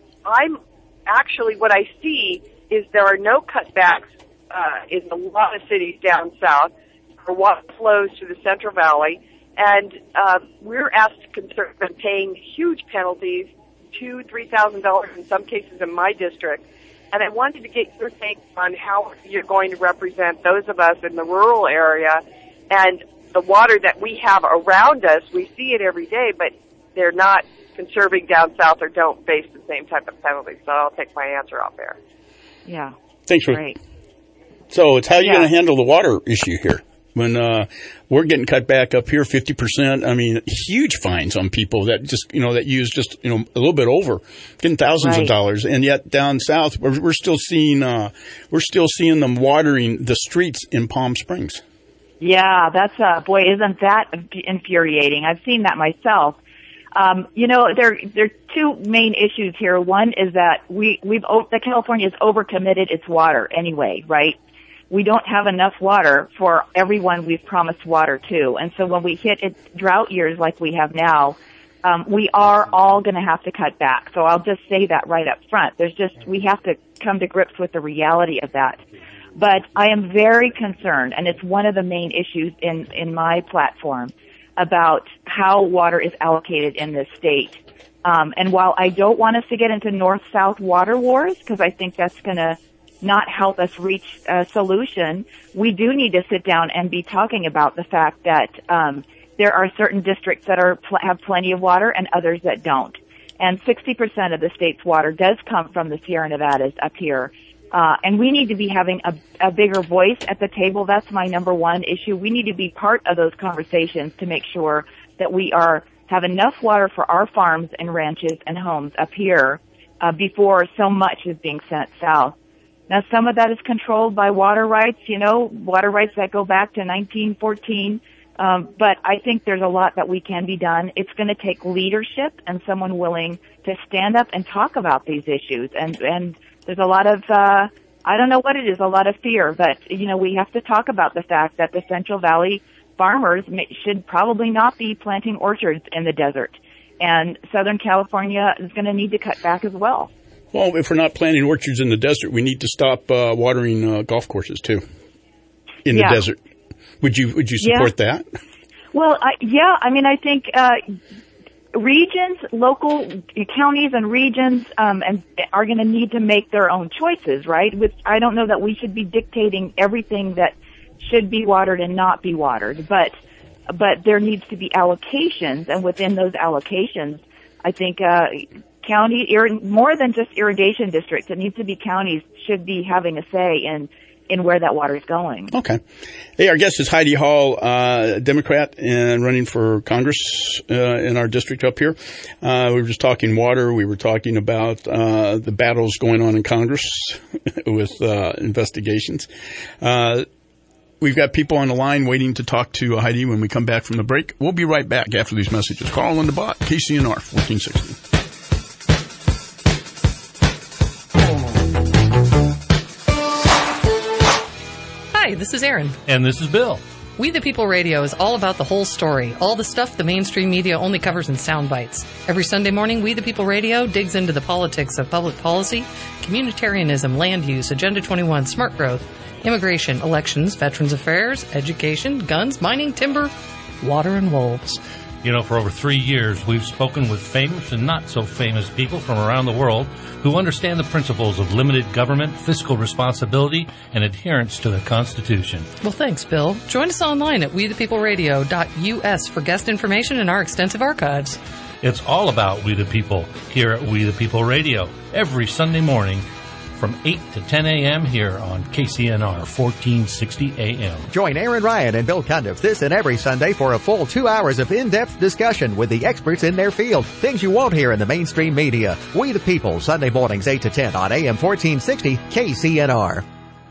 I see is there are no cutbacks in a lot of cities down south. Our water flows to the Central Valley, and we're asked to conserve and paying huge penalties, $2,000-$3,000 in some cases in my district. And I wanted to get your take on how you're going to represent those of us in the rural area and the water that we have around us. We see it every day, but they're not conserving down south or don't face the same type of penalties. So I'll take my answer off there. Yeah. Thanks, Ruth. Great. So it's how you're going to handle the water issue here. When we're getting cut back up here 50%, I mean, huge fines on people that just, that use just, a little bit over, getting thousands of dollars. And yet down south, we're still seeing them watering the streets in Palm Springs. Yeah, that's isn't that infuriating? I've seen that myself. There are two main issues here. One is that California has overcommitted its water anyway, right? We don't have enough water for everyone we've promised water to. And so when we hit drought years like we have now, we are all going to have to cut back. So I'll just say that right up front. We have to come to grips with the reality of that. But I am very concerned, and it's one of the main issues in my platform, about how water is allocated in this state. And while I don't want us to get into north-south water wars, because I think that's going to not help us reach a solution, we do need to sit down and be talking about the fact that there are certain districts that have plenty of water and others that don't. And 60% of the state's water does come from the Sierra Nevadas up here. And we need to be having a bigger voice at the table. That's my number one issue. We need to be part of those conversations to make sure that we have enough water for our farms and ranches and homes up here before so much is being sent south. Now, some of that is controlled by water rights, water rights that go back to 1914. But I think there's a lot that we can be done. It's going to take leadership and someone willing to stand up and talk about these issues. And there's a lot of, I don't know what it is, a lot of fear. But, we have to talk about the fact that the Central Valley farmers should probably not be planting orchards in the desert. And Southern California is going to need to cut back as well. Well, if we're not planting orchards in the desert, we need to stop watering golf courses too in the desert. Would you support that? Well, I think regions, local counties, and regions are going to need to make their own choices, right? I don't know that we should be dictating everything that should be watered and not be watered, but there needs to be allocations, and within those allocations, I think more than just irrigation districts, it needs to be counties should be having a say in where that water is going. Okay. Hey, our guest is Heidi Hall, Democrat and running for Congress in our district up here. We were just talking water. We were talking about the battles going on in Congress with investigations. We've got people on the line waiting to talk to Heidi when we come back from the break. We'll be right back after these messages. Carl and the Bot, KCNR 1460. Hi, this is Erin. And this is Bill. We the People Radio is all about the whole story, all the stuff the mainstream media only covers in sound bites. Every Sunday morning, We the People Radio digs into the politics of public policy, communitarianism, land use, Agenda 21, smart growth, immigration, elections, veterans affairs, education, guns, mining, timber, water, and wolves. For over 3 years, we've spoken with famous and not so famous people from around the world who understand the principles of limited government, fiscal responsibility, and adherence to the Constitution. Well, thanks, Bill. Join us online at wethepeopleradio.us for guest information and our extensive archives. It's all about We the People here at We the People Radio every Sunday morning from 8 to 10 a.m. here on KCNR 1460 AM. Join Aaron Ryan and Bill Cundiff this and every Sunday for a full 2 hours of in-depth discussion with the experts in their field. Things you won't hear in the mainstream media. We the People, Sunday mornings 8 to 10 on AM 1460 KCNR.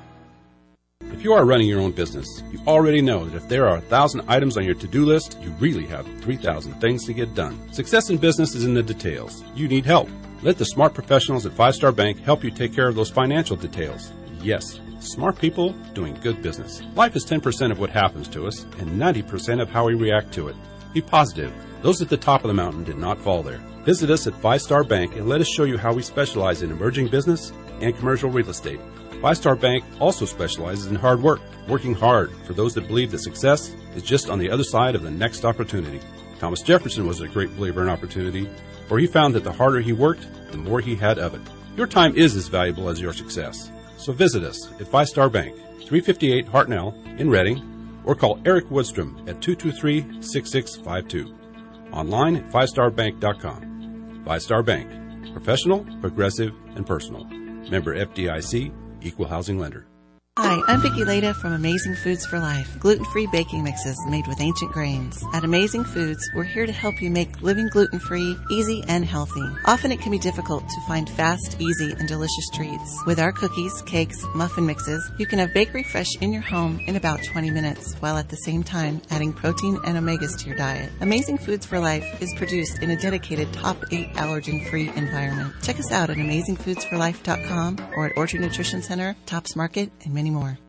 If you are running your own business, you already know that if there are 1,000 items on your to-do list, you really have 3,000 things to get done. Success in business is in the details. You need help. Let the smart professionals at Five Star Bank help you take care of those financial details. Yes, smart people doing good business. Life is 10% of what happens to us and 90% of how we react to it. Be positive. Those at the top of the mountain did not fall there. Visit us at Five Star Bank and let us show you how we specialize in emerging business and commercial real estate. Five Star Bank also specializes in hard work, working hard for those that believe that success is just on the other side of the next opportunity. Thomas Jefferson was a great believer in opportunity, for he found that the harder he worked, the more he had of it. Your time is as valuable as your success. So visit us at Five Star Bank, 358 Hartnell in Reading, or call Eric Woodstrom at 223-6652. Online at fivestarbank.com. Five Star Bank. Professional, progressive, and personal. Member FDIC, Equal Housing Lender. Hi, I'm Vicki Leda from Amazing Foods for Life, gluten-free baking mixes made with ancient grains. At Amazing Foods, we're here to help you make living gluten-free easy and healthy. Often it can be difficult to find fast, easy, and delicious treats. With our cookies, cakes, muffin mixes, you can have bakery fresh in your home in about 20 minutes, while at the same time adding protein and omegas to your diet. Amazing Foods for Life is produced in a dedicated top 8 allergen-free environment. Check us out at AmazingFoodsForLife.com or at Orchard Nutrition Center, Tops Market, and many more.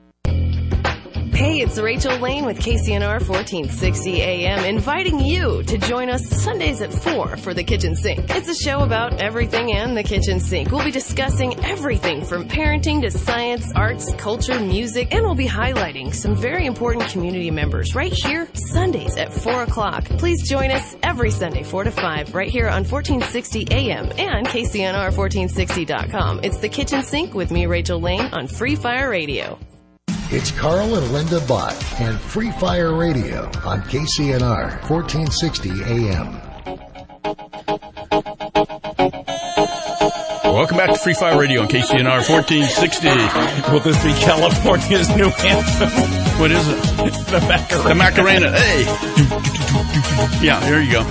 Hey, it's Rachel Lane with KCNR 1460 AM, inviting you to join us Sundays at 4 for The Kitchen Sink. It's a show about everything in the kitchen sink. We'll be discussing everything from parenting to science, arts, culture, music, and we'll be highlighting some very important community members right here, Sundays at 4 o'clock. Please join us every Sunday, 4 to 5, right here on 1460 AM and KCNR1460.com. It's The Kitchen Sink with me, Rachel Lane, on Free Fire Radio. It's Carl and Linda Bott and Free Fire Radio on KCNR 1460 AM. Welcome back to Free Fire Radio on KCNR 1460. Will this be California's new anthem? What is it? The Macarena. The Macarena. Hey. Yeah, there you go.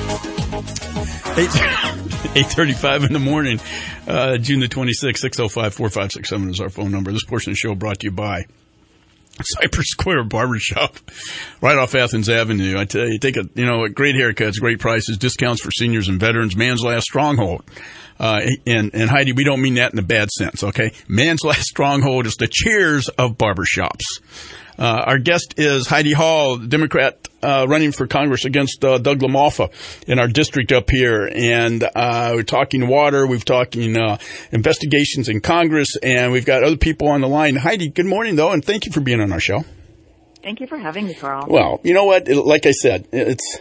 8:35 in the morning, June the 26th, 605-4567 is our phone number. This portion of the show brought to you by Cypress Square Barbershop, right off Athens Avenue. I tell you, take a great haircuts, great prices, discounts for seniors and veterans. Man's last stronghold. And Heidi, we don't mean that in a bad sense, okay? Man's last stronghold is the cheers of barbershops. Our guest is Heidi Hall, Democrat, running for Congress against Doug LaMalfa in our district up here. And we're talking water, we've talking investigations in Congress, and we've got other people on the line. Heidi, good morning, though, and thank you for being on our show. Thank you for having me, Carl. Well, you know what? Like I said, it's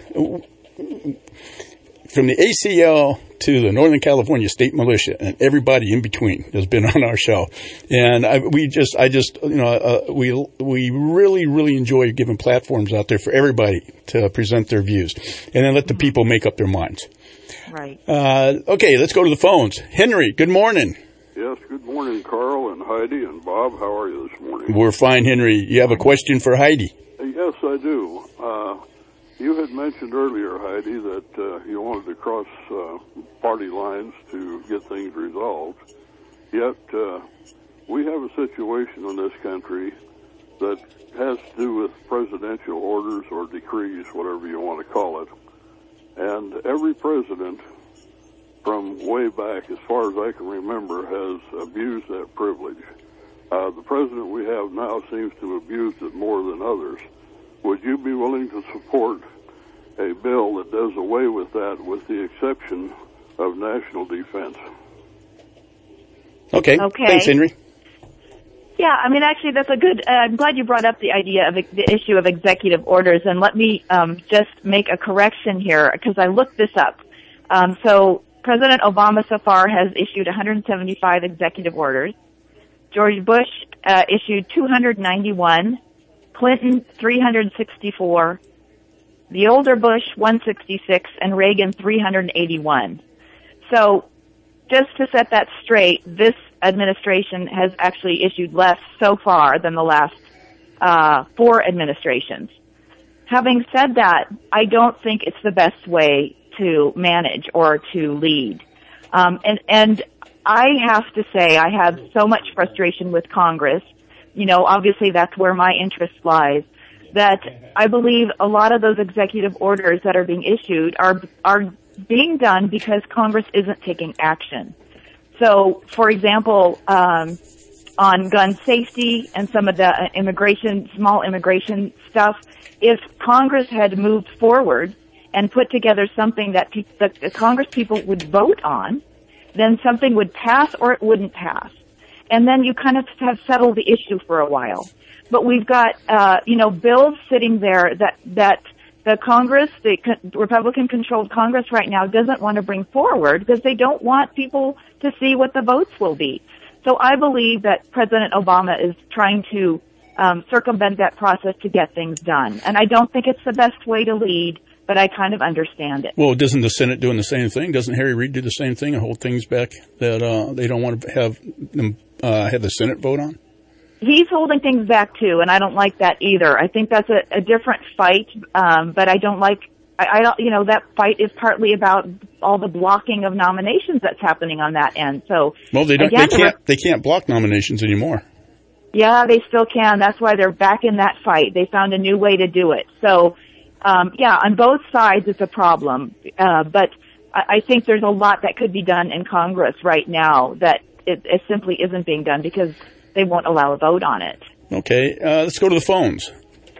from the ACL to the Northern California State Militia and everybody in between has been on our show, and we really, really enjoy giving platforms out there for everybody to present their views, and then let the people make up their minds. Right. Okay, let's go to the phones. Henry, good morning. Yes, good morning, Carl and Heidi and Bob. How are you this morning? We're fine, Henry. You have a question for Heidi? Yes, I do. You had mentioned earlier, Heidi, that you wanted to cross party lines to get things resolved. Yet we have a situation in this country that has to do with presidential orders or decrees, whatever you want to call it. And every president from way back, as far as I can remember, has abused that privilege. The president we have now seems to have abused it more than others. Would you be willing to support a bill that does away with that, with the exception of national defense? Okay. Thanks, Henry. Yeah, I mean, actually, that's a good, I'm glad you brought up the idea of the issue of executive orders, and let me just make a correction here, because I looked this up. So President Obama so far has issued 175 executive orders. George Bush issued 291, Clinton 364, The older Bush, 166, and Reagan, 381. So just to set that straight, this administration has actually issued less so far than the last 4 administrations. Having said that, I don't think it's the best way to manage or to lead. And I have to say I have so much frustration with Congress. You know, obviously that's where my interest lies, that I believe a lot of those executive orders that are being issued are being done because Congress isn't taking action. So, for example, on gun safety and some of the small immigration stuff, if Congress had moved forward and put together something that the Congress people would vote on, then something would pass or it wouldn't pass. And then you kind of have settled the issue for a while. But we've got, bills sitting there that the Congress, the Republican-controlled Congress right now doesn't want to bring forward because they don't want people to see what the votes will be. So I believe that President Obama is trying to circumvent that process to get things done. And I don't think it's the best way to lead, but I kind of understand it. Well, doesn't the Senate doing the same thing? Doesn't Harry Reid do the same thing and hold things back that they don't want to have them have the Senate vote on? He's holding things back too, and I don't like that either. I think that's a different fight, but I don't like. I don't. You know, that fight is partly about all the blocking of nominations that's happening on that end. So, well, they don't. Again, they can't block nominations anymore. Yeah, they still can. That's why they're back in that fight. They found a new way to do it. So, on both sides it's a problem. But I think there's a lot that could be done in Congress right now that it simply isn't being done because they won't allow a vote on it. Okay, let's go to the phones.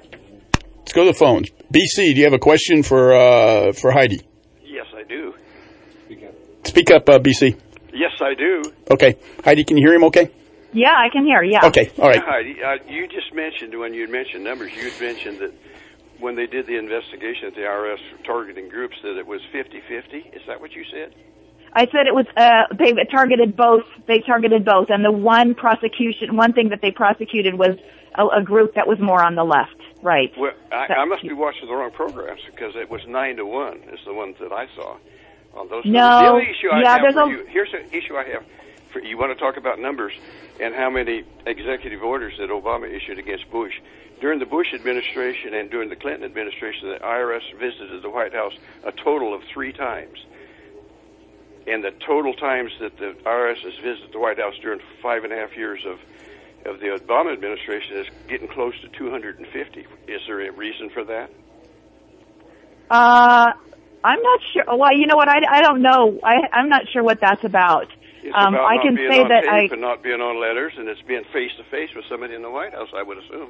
BC, do you have a question for Heidi? Yes, I do. Speak up, BC. Yes, I do. Okay. Heidi, can you hear him okay? Yeah, I can hear, yeah. Okay, all right. Heidi, you just mentioned, when you mentioned numbers, you had mentioned that when they did the investigation at the IRS for targeting groups, that it was 50-50. Is that what you said? I said it was, they targeted both. And the one thing that they prosecuted was a group that was more on the left, right? Well, I must be watching the wrong programs because it was 9-1 is the ones that I saw on those. No, the only issue I have for you, here's an issue I have for you. Want to talk about numbers and how many executive orders that Obama issued against Bush. During the Bush administration and during the Clinton administration, the IRS visited the White House a total of 3 times. And the total times that the IRS has visited the White House during 5.5 years of the Obama administration is getting close to 250. Is there a reason for that? I'm not sure. Well, you know what? I don't know. I'm not sure what that's about. It's about I can not being say on that tape and not being on letters, and it's being face-to-face with somebody in the White House, I would assume.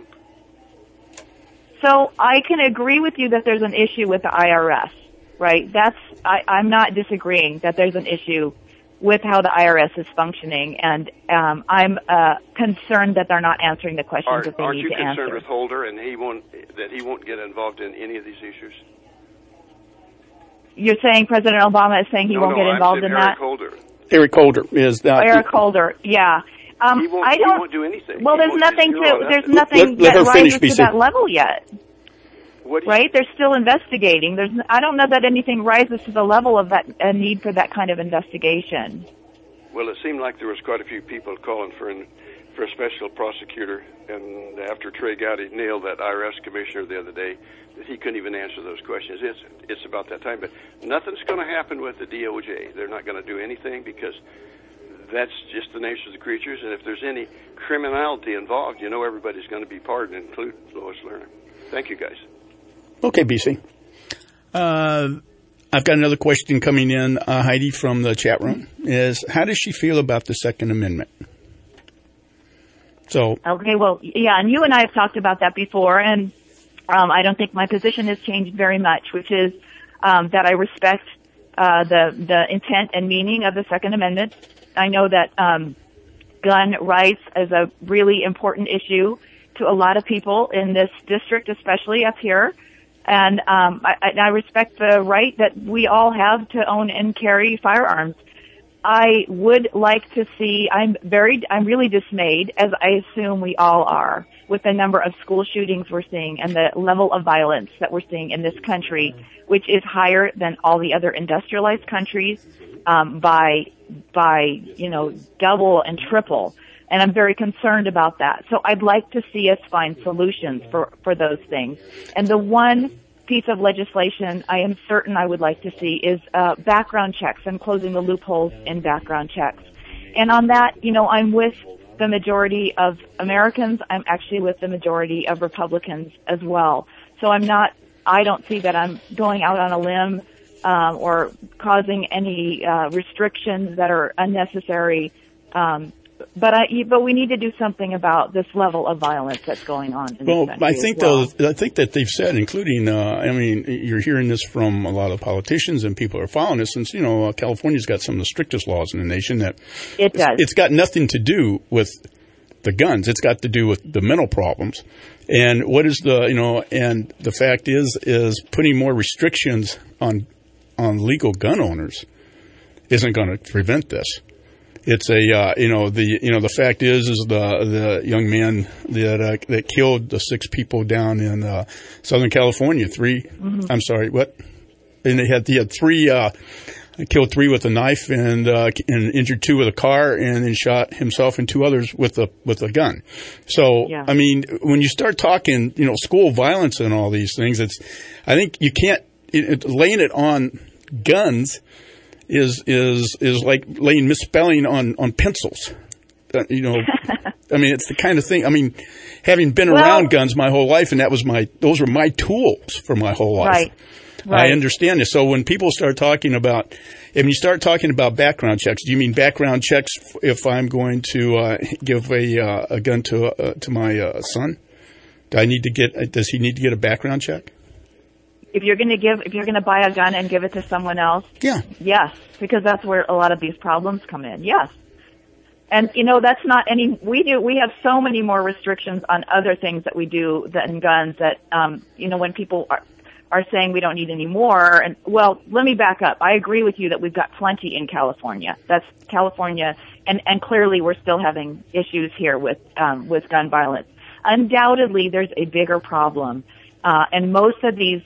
So I can agree with you that there's an issue with the IRS, right? I'm not disagreeing that there's an issue with how the IRS is functioning, and I'm concerned that they're not answering the questions that they need to answer. Aren't you concerned with Holder and he won't get involved in any of these issues? You're saying President Obama is saying he won't get involved in that? Eric Holder is that. Eric Holder, yeah. He won't do anything. Well, there's nothing that rises to that level yet. Right? They're still investigating. I don't know that anything rises to the level of a need for that kind of investigation. Well, it seemed like there was quite a few people calling for a special prosecutor, and after Trey Gowdy nailed that IRS commissioner the other day, that he couldn't even answer those questions. It's about that time, but nothing's going to happen with the DOJ. They're not going to do anything because that's just the nature of the creatures, and if there's any criminality involved, everybody's going to be pardoned, including Lois Lerner. Thank you, guys. Okay, BC. I've got another question coming in, Heidi, from the chat room, is how does she feel about the Second Amendment? Okay, well, yeah, and you and I have talked about that before, and I don't think my position has changed very much, which is that I respect the intent and meaning of the Second Amendment. I know that gun rights is a really important issue to a lot of people in this district, especially up here. And I respect the right that we all have to own and carry firearms. I would like to see, I'm really dismayed, as I assume we all are, with the number of school shootings we're seeing and the level of violence that we're seeing in this country, which is higher than all the other industrialized countries, by double and triple. And I'm very concerned about that. So I'd like to see us find solutions for those things. And the one piece of legislation I am certain I would like to see is background checks and closing the loopholes in background checks. And on that, I'm with the majority of Americans. I'm actually with the majority of Republicans as well. So I don't see that I'm going out on a limb or causing any restrictions that are unnecessary. But we need to do something about this level of violence that's going on in this country. I think that they've said, including, you're hearing this from a lot of politicians and people are following this, since, California's got some of the strictest laws in the nation. That it does. It's got nothing to do with the guns. It's got to do with the mental problems. And what is and the fact is putting more restrictions on legal gun owners isn't going to prevent this. It's the fact is the young man that killed the 6 people down in Southern California. 3. Mm-hmm. I'm sorry, what? And he had 3. Killed 3 with a knife and injured 2 with a car, and then shot himself and 2 others with a gun. So yeah. When you start talking, school violence and all these things, I think you can't laying it on guns. Is like laying misspelling on pencils. It's the kind of thing. Having been around guns my whole life, and those were my tools for my whole life. Right. I understand this. So when people start talking about, if you start talking about background checks, do you mean background checks if I'm going to give a gun to my son? Does he need to get a background check? If you're going to buy a gun and give it to someone else, yeah, yes, because that's where a lot of these problems come in. Yes, and that's not any. We have so many more restrictions on other things that we do than guns. That when people are saying we don't need any more, and let me back up. I agree with you that we've got plenty in California. That's California, and clearly we're still having issues here with gun violence. Undoubtedly, there's a bigger problem. And most of these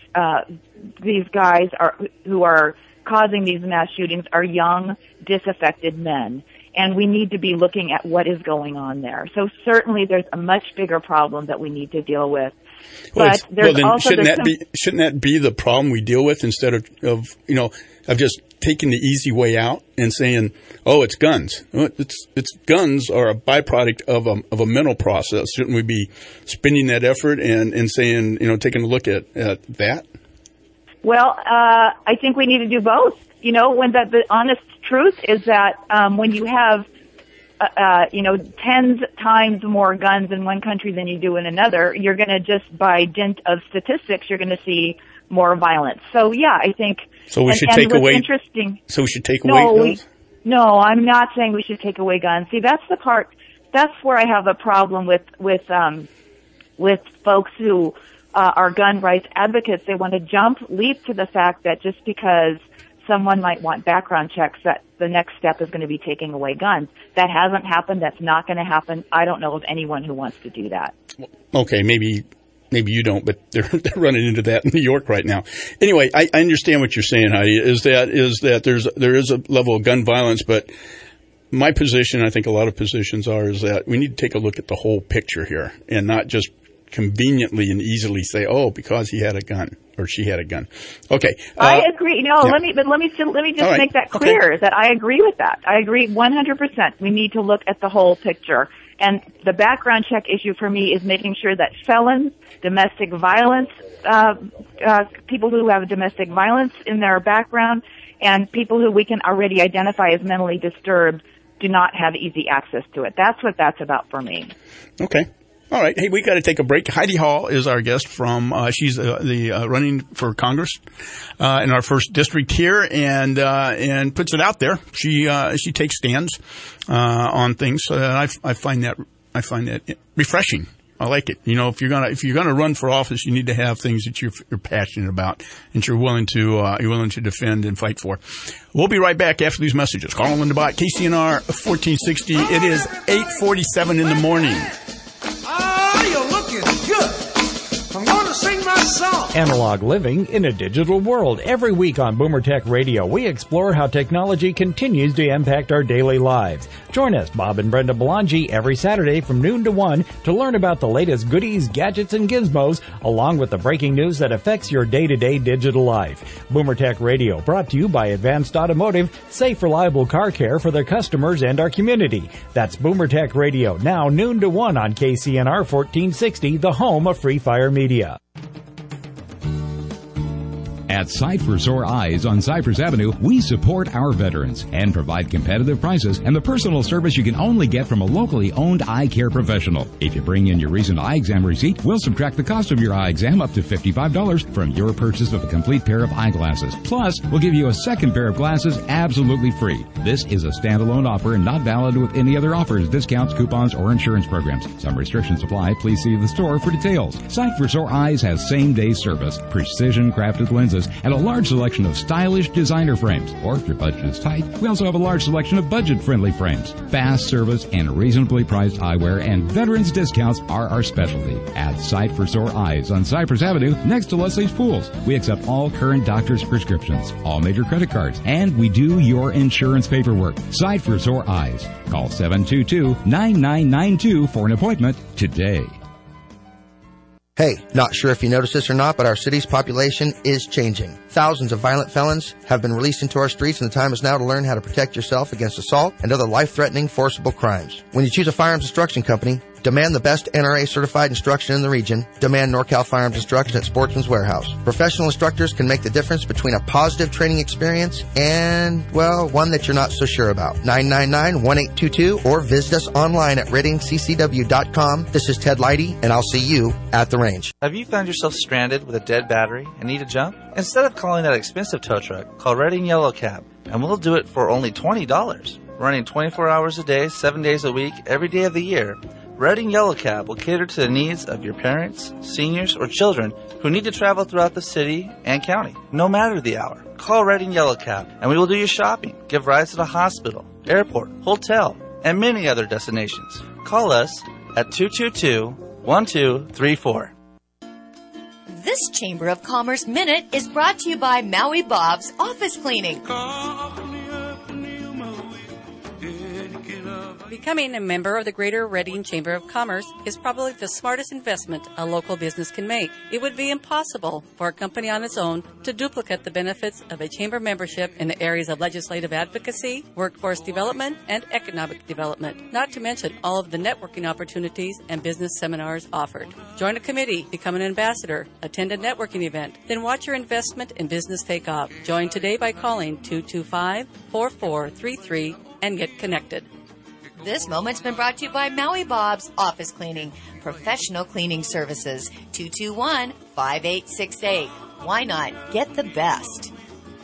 guys who are causing these mass shootings are young, disaffected men. And we need to be looking at what is going on there. So certainly there's a much bigger problem that we need to deal with. Shouldn't that be the problem we deal with instead of just taking the easy way out and saying, oh, it's guns. It's guns are a byproduct of a mental process. Shouldn't we be spending that effort and saying, taking a look at that? Well, I think we need to do both. When the honest truth is that when you have 10 times more guns in one country than you do in another, you're going to just by dint of statistics, you're going to see more violence. So yeah, I think. So we should take away. Interesting. So we should take away guns. No, I'm not saying we should take away guns. See, that's the part. That's where I have a problem with folks who are gun rights advocates. They want to leap to the fact that just because someone might want background checks, that the next step is going to be taking away guns. That hasn't happened. That's not going to happen. I don't know of anyone who wants to do that. Okay, maybe you don't, but they're running into that in New York right now. Anyway, I understand what you're saying, Heidi, is that there is a level of gun violence, but my position, I think a lot of positions is that we need to take a look at the whole picture here and not just conveniently and easily say, oh, because he had a gun or she had a gun. Okay. I agree. No, yeah. Let me just make that clear that I agree with that. I agree 100%. We need to look at the whole picture. And the background check issue for me is making sure that felons, domestic violence, people who have domestic violence in their background, and people who we can already identify as mentally disturbed do not have easy access to it. That's what that's about for me. Okay. All right. Hey, we got to take a break. Heidi Hall is our guest from, she's running for Congress, in our first district here and puts it out there. She takes stands, on things. I find that refreshing. I like it. You know, if you're gonna run for office, you need to have things that you're passionate about and you're willing to defend and fight for. We'll be right back after these messages. Carl and Linda Bott, KCNR 1460. It is 8:47 in the morning. You're looking good. I'm going to sing my song. Analog living in a digital world. Every week on Boomer Tech Radio, we explore how technology continues to impact our daily lives. Join us, Bob and Brenda Belangi, every Saturday from noon to 1 to learn about the latest goodies, gadgets, and gizmos, along with the breaking news that affects your day-to-day digital life. Boomer Tech Radio, brought to you by Advanced Automotive, safe, reliable car care for their customers and our community. That's Boomer Tech Radio, now noon to 1 on KCNR 1460, the home of Free Fire Media. At Sight for Sore Eyes on Cypress Avenue, we support our veterans and provide competitive prices and the personal service you can only get from a locally owned eye care professional. If you bring in your recent eye exam receipt, we'll subtract the cost of your eye exam up to $55 from your purchase of a complete pair of eyeglasses. Plus, we'll give you a second pair of glasses absolutely free. This is a standalone offer and not valid with any other offers, discounts, coupons, or insurance programs. Some restrictions apply. Please see the store for details. Sight for Sore Eyes has same-day service, precision-crafted lenses, and a large selection of stylish designer frames. Or if your budget is tight, we also have a large selection of budget-friendly frames. Fast service and reasonably priced eyewear and veterans discounts are our specialty. At Sight for Sore Eyes on Cypress Avenue, next to Leslie's Pools. We accept all current doctor's prescriptions, all major credit cards, and we do your insurance paperwork. Sight for Sore Eyes. Call 722-9992 for an appointment today. Hey, not sure if you noticed this or not, but our city's population is changing. Thousands of violent felons have been released into our streets, and the time is now to learn how to protect yourself against assault and other life-threatening, forcible crimes. When you choose a firearms instruction company, demand the best NRA-certified instruction in the region. Demand NorCal Firearms Instruction at Sportsman's Warehouse. Professional instructors can make the difference between a positive training experience and, well, one that you're not so sure about. 999-1822 or visit us online at readingccw.com. This is Ted Leidy, and I'll see you at the range. Have you found yourself stranded with a dead battery and need a jump? Instead of calling that expensive tow truck, call Reading Yellow Cab, and we'll do it for only $20. Running 24 hours a day, 7 days a week, every day of the year, Reading Yellow Cab will cater to the needs of your parents, seniors, or children who need to travel throughout the city and county, no matter the hour. Call Reading Yellow Cab, and we will do your shopping, give rides to the hospital, airport, hotel, and many other destinations. Call us at 222-1234. This Chamber of Commerce Minute is brought to you by Maui Bob's Office Cleaning. Becoming a member of the Greater Reading Chamber of Commerce is probably the smartest investment a local business can make. It would be impossible for a company on its own to duplicate the benefits of a chamber membership in the areas of legislative advocacy, workforce development, and economic development, not to mention all of the networking opportunities and business seminars offered. Join a committee, become an ambassador, attend a networking event, then watch your investment in business take off. Join today by calling 225-4433 and get connected. This moment's been brought to you by Maui Bob's Office Cleaning, professional cleaning services, 221-5868. Why not get the best?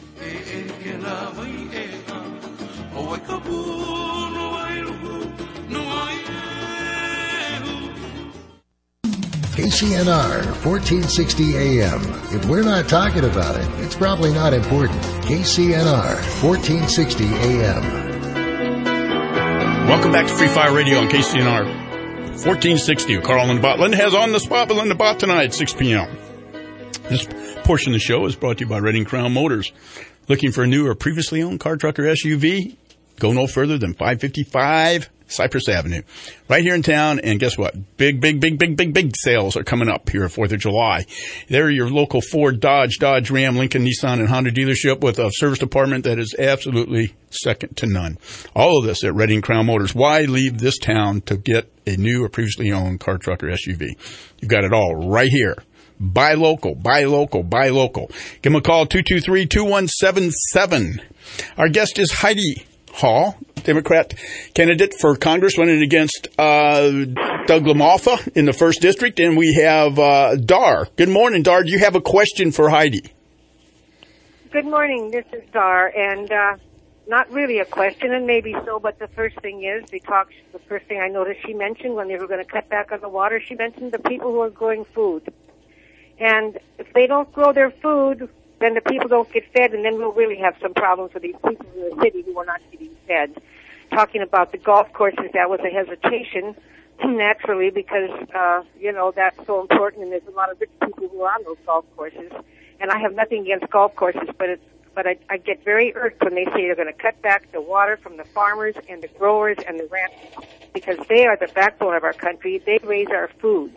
KCNR 1460 AM. If we're not talking about it, it's probably not important. KCNR 1460 AM. Welcome back to Free Fire Radio on KCNR 1460. Carl and Bott. Linda has On the Spot with Linda Bott tonight, 6 p.m. This portion of the show is brought to you by Reading Crown Motors. Looking for a new or previously owned car, truck, or SUV? Go no further than 555 Cypress Avenue, right here in town. And guess what? Big sales are coming up here at 4th of July. They're your local Ford, Dodge, Ram, Lincoln, Nissan, and Honda dealership with a service department that is absolutely second to none. All of this at Reading Crown Motors. Why leave this town to get a new or previously owned car, truck, or SUV? You've got it all right here. Buy local. Give them a call, 223-2177. Our guest is Heidi Hall, Democrat candidate for Congress, running against Doug LaMalfa in the 1st District. And we have Dar. Good morning, Dar. Do you have a question for Heidi? Good morning. This is Dar. And not really a question, and maybe so, but the first thing I noticed she mentioned when they were going to cut back on the water, she mentioned the people who are growing food. And if they don't grow their food, then the people don't get fed, and then we'll really have some problems with these people in the city who are not getting fed. Talking about the golf courses, that was a hesitation, naturally, because, that's so important, and there's a lot of rich people who are on those golf courses. And I have nothing against golf courses, but I get very irked when they say they're going to cut back the water from the farmers and the growers and the ranchers, because they are the backbone of our country. They raise our food.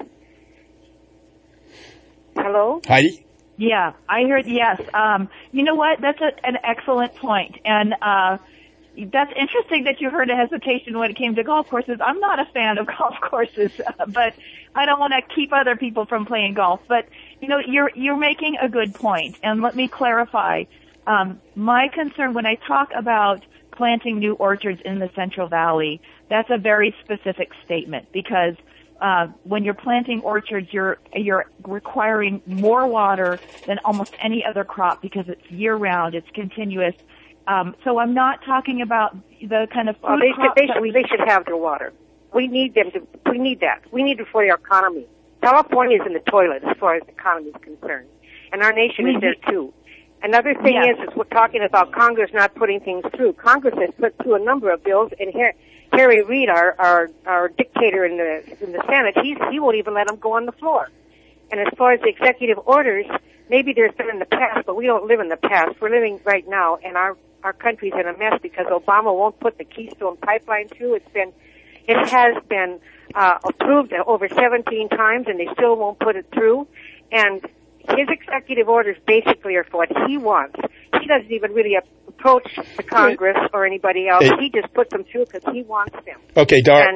Hello? Heidi? Yeah, I heard, yes. You know what? That's an excellent point. And that's interesting that you heard a hesitation when it came to golf courses. I'm not a fan of golf courses, but I don't want to keep other people from playing golf. But, you're making a good point. And let me clarify. My concern when I talk about planting new orchards in the Central Valley, that's a very specific statement, because when you're planting orchards, you're requiring more water than almost any other crop because it's year-round, it's continuous. So I'm not talking about the kind of food they should have their water. We need them to. We need that. We need it for our economy. California's in the toilet as far as the economy is concerned, and our nation is there too. Another thing is we're talking about Congress not putting things through. Congress has put through a number of bills, and Harry Reid, our dictator in the Senate, he won't even let them go on the floor. And as far as the executive orders, maybe there's been in the past, but we don't live in the past. We're living right now, and our country's in a mess because Obama won't put the Keystone Pipeline through. It has been approved over 17 times, and they still won't put it through. And his executive orders basically are for what he wants. He doesn't even really approach the Congress or anybody else. He just puts them through because he wants them. Okay, Dar.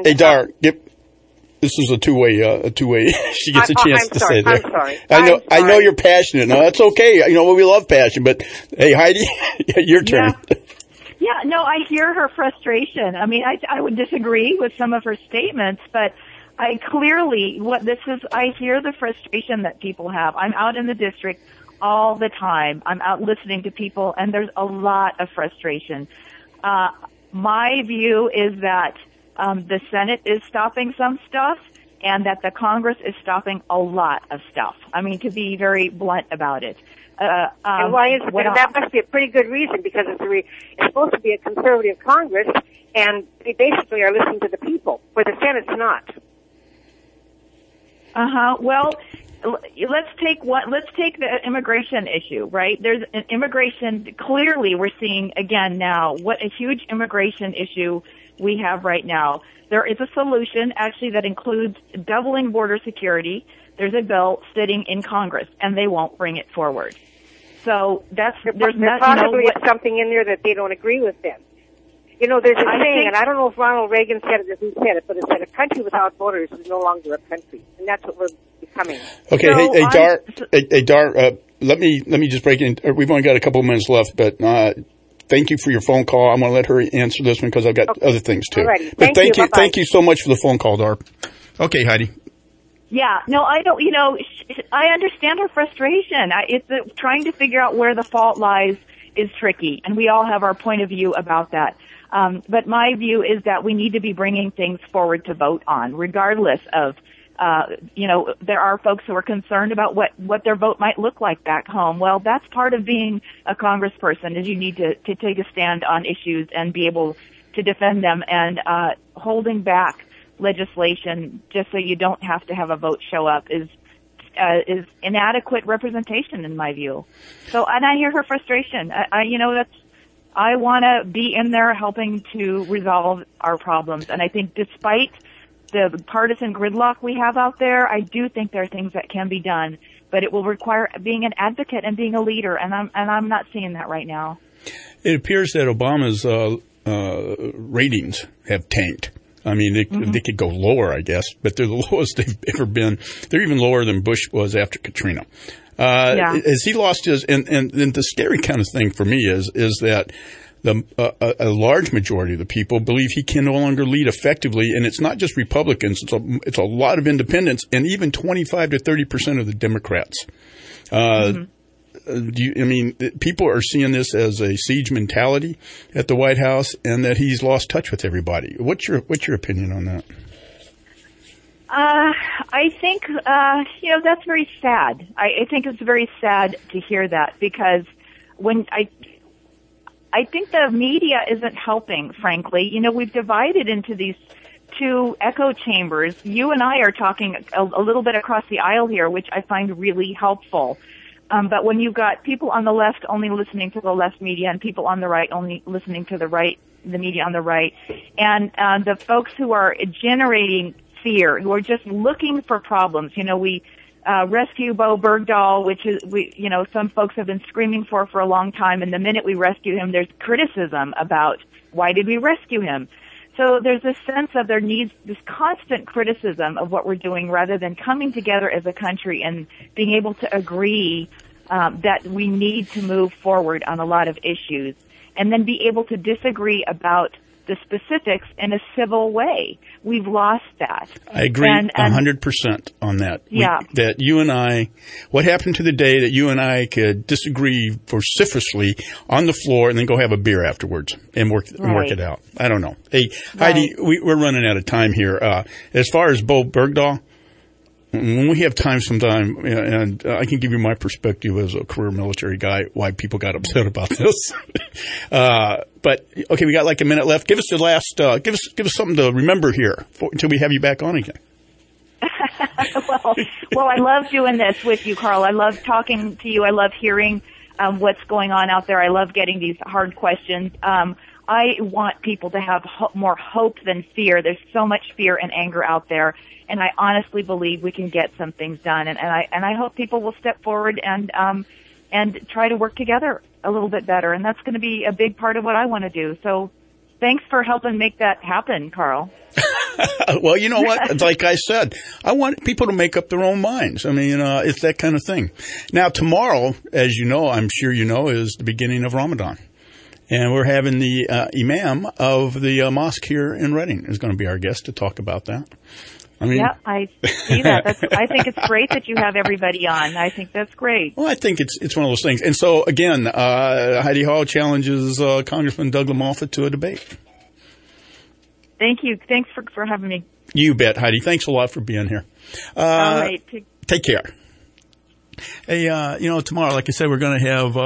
This is a two-way. She gets a chance to say that. I'm sorry. I know you're passionate. No, that's okay. We love passion. But hey, Heidi, your turn. Yeah, no, I hear her frustration. I mean, I would disagree with some of her statements, but I hear the frustration that people have. I'm out in the district all the time. I'm out listening to people, and there's a lot of frustration. My view is that the Senate is stopping some stuff, and that the Congress is stopping a lot of stuff. I mean, to be very blunt about it. And why is that? Must be a pretty good reason, because it's supposed to be a conservative Congress, and they basically are listening to the people, where the Senate's not. Well, let's take the immigration issue, right? There's an immigration. Clearly, we're seeing again now what a huge immigration issue we have right now. There is a solution actually that includes doubling border security. There's a bill sitting in Congress, and they won't bring it forward. So there's possibly something in there that they don't agree with. Then, there's a saying, and I don't know if Ronald Reagan said it or who said it, but it said a country without borders is no longer a country, and that's what we're becoming. Okay, hey Dar, let me just break in. We've only got a couple of minutes left, but thank you for your phone call. I'm going to let her answer this one because I've got other things too. Alrighty. But thank you so much for the phone call, Dar. Okay, Heidi. Yeah, no, I don't. I understand her frustration. It's trying to figure out where the fault lies is tricky, and we all have our point of view about that. But my view is that we need to be bringing things forward to vote on, regardless of, there are folks who are concerned about what their vote might look like back home. Well, that's part of being a congressperson, is you need to take a stand on issues and be able to defend them, and holding back legislation just so you don't have to have a vote show up is inadequate representation in my view. So, and I hear her frustration. I want to be in there helping to resolve our problems. And I think despite the partisan gridlock we have out there, I do think there are things that can be done, but it will require being an advocate and being a leader. And I'm not seeing that right now. It appears that Obama's ratings have tanked. I mean, they could go lower, I guess, but they're the lowest they've ever been. They're even lower than Bush was after Katrina. As he lost his, and the scary kind of thing for me is that a large majority of the people believe he can no longer lead effectively, and it's not just Republicans; it's a lot of independents, and even 25 to 30% of the Democrats. people are seeing this as a siege mentality at the White House, and that he's lost touch with everybody. What's your opinion on that? I think, that's very sad. I think it's very sad to hear that, because when I think the media isn't helping, frankly. We've divided into these two echo chambers. You and I are talking a little bit across the aisle here, which I find really helpful. But when you've got people on the left only listening to the left media and people on the right only listening to the media on the right, and the folks who are generating fear, who are just looking for problems. We rescue Bo Bergdahl, which is some folks have been screaming for a long time, and the minute we rescue him, there's criticism about why did we rescue him. So there's this sense of there needs this constant criticism of what we're doing, rather than coming together as a country and being able to agree that we need to move forward on a lot of issues, and then be able to disagree about the specifics in a civil way. We've lost that. I agree 100% on that. Yeah. That you and I, what happened to the day that you and I could disagree vociferously on the floor and then go have a beer afterwards and work it out? I don't know. Hey, Heidi, we're running out of time here. As far as Bo Bergdahl, when we have time sometime, and I can give you my perspective as a career military guy, why people got upset about this. But okay, we got like a minute left. Give us the last. Give us something to remember here until we have you back on again. Well, I love doing this with you, Carl. I love talking to you. I love hearing what's going on out there. I love getting these hard questions. I want people to have more hope than fear. There's so much fear and anger out there, and I honestly believe we can get some things done. And I hope people will step forward and try to work together a little bit better. And that's going to be a big part of what I want to do. So thanks for helping make that happen, Carl. Well, you know what? Like I said, I want people to make up their own minds. I mean, it's that kind of thing. Now, tomorrow, as you know, I'm sure you know, is the beginning of Ramadan. And we're having the imam of the mosque here in Reading is going to be our guest to talk about that. I mean, yeah, I see that. I think it's great that you have everybody on. I think that's great. Well, I think it's one of those things. And so, again, Heidi Hall challenges Congressman Doug LaMoffett to a debate. Thank you. Thanks for having me. You bet, Heidi. Thanks a lot for being here. All right. Take care. Hey, tomorrow, like I said, we're going to have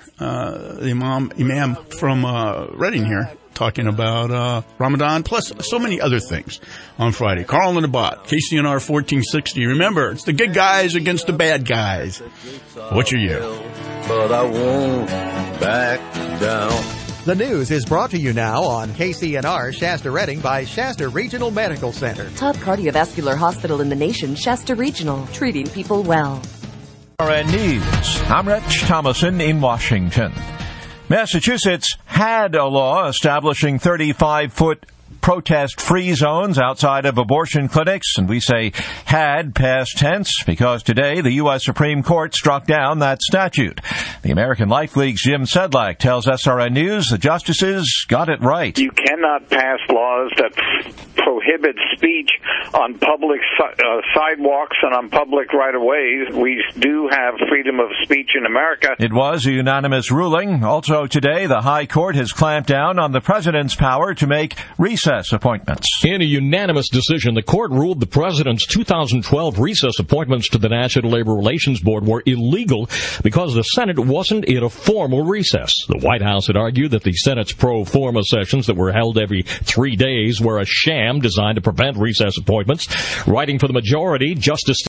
the imam from Reading here talking about Ramadan, plus so many other things on Friday. Carl and the Bot, KCNR 1460. Remember, it's the good guys against the bad guys. What's your year? But I won't back down. The news is brought to you now on KCNR Shasta Reading by Shasta Regional Medical Center. Top cardiovascular hospital in the nation, Shasta Regional, treating people well. RN News. I'm Rich Thomason in Washington. Massachusetts had a law establishing 35-foot protest-free zones outside of abortion clinics, and we say had past tense because today the U.S. Supreme Court struck down that statute. The American Life League's Jim Sedlak tells SRN News the justices got it right. You cannot pass laws that prohibit speech on public sidewalks and on public right-of-ways. We do have freedom of speech in America. It was a unanimous ruling. Also today, the High Court has clamped down on the president's power to make recess appointments. In a unanimous decision, the court ruled the president's 2012 recess appointments to the National Labor Relations Board were illegal because the Senate wasn't in a formal recess. The White House had argued that the Senate's pro forma sessions that were held every 3 days were a sham designed to prevent recess appointments. Writing for the majority, Justice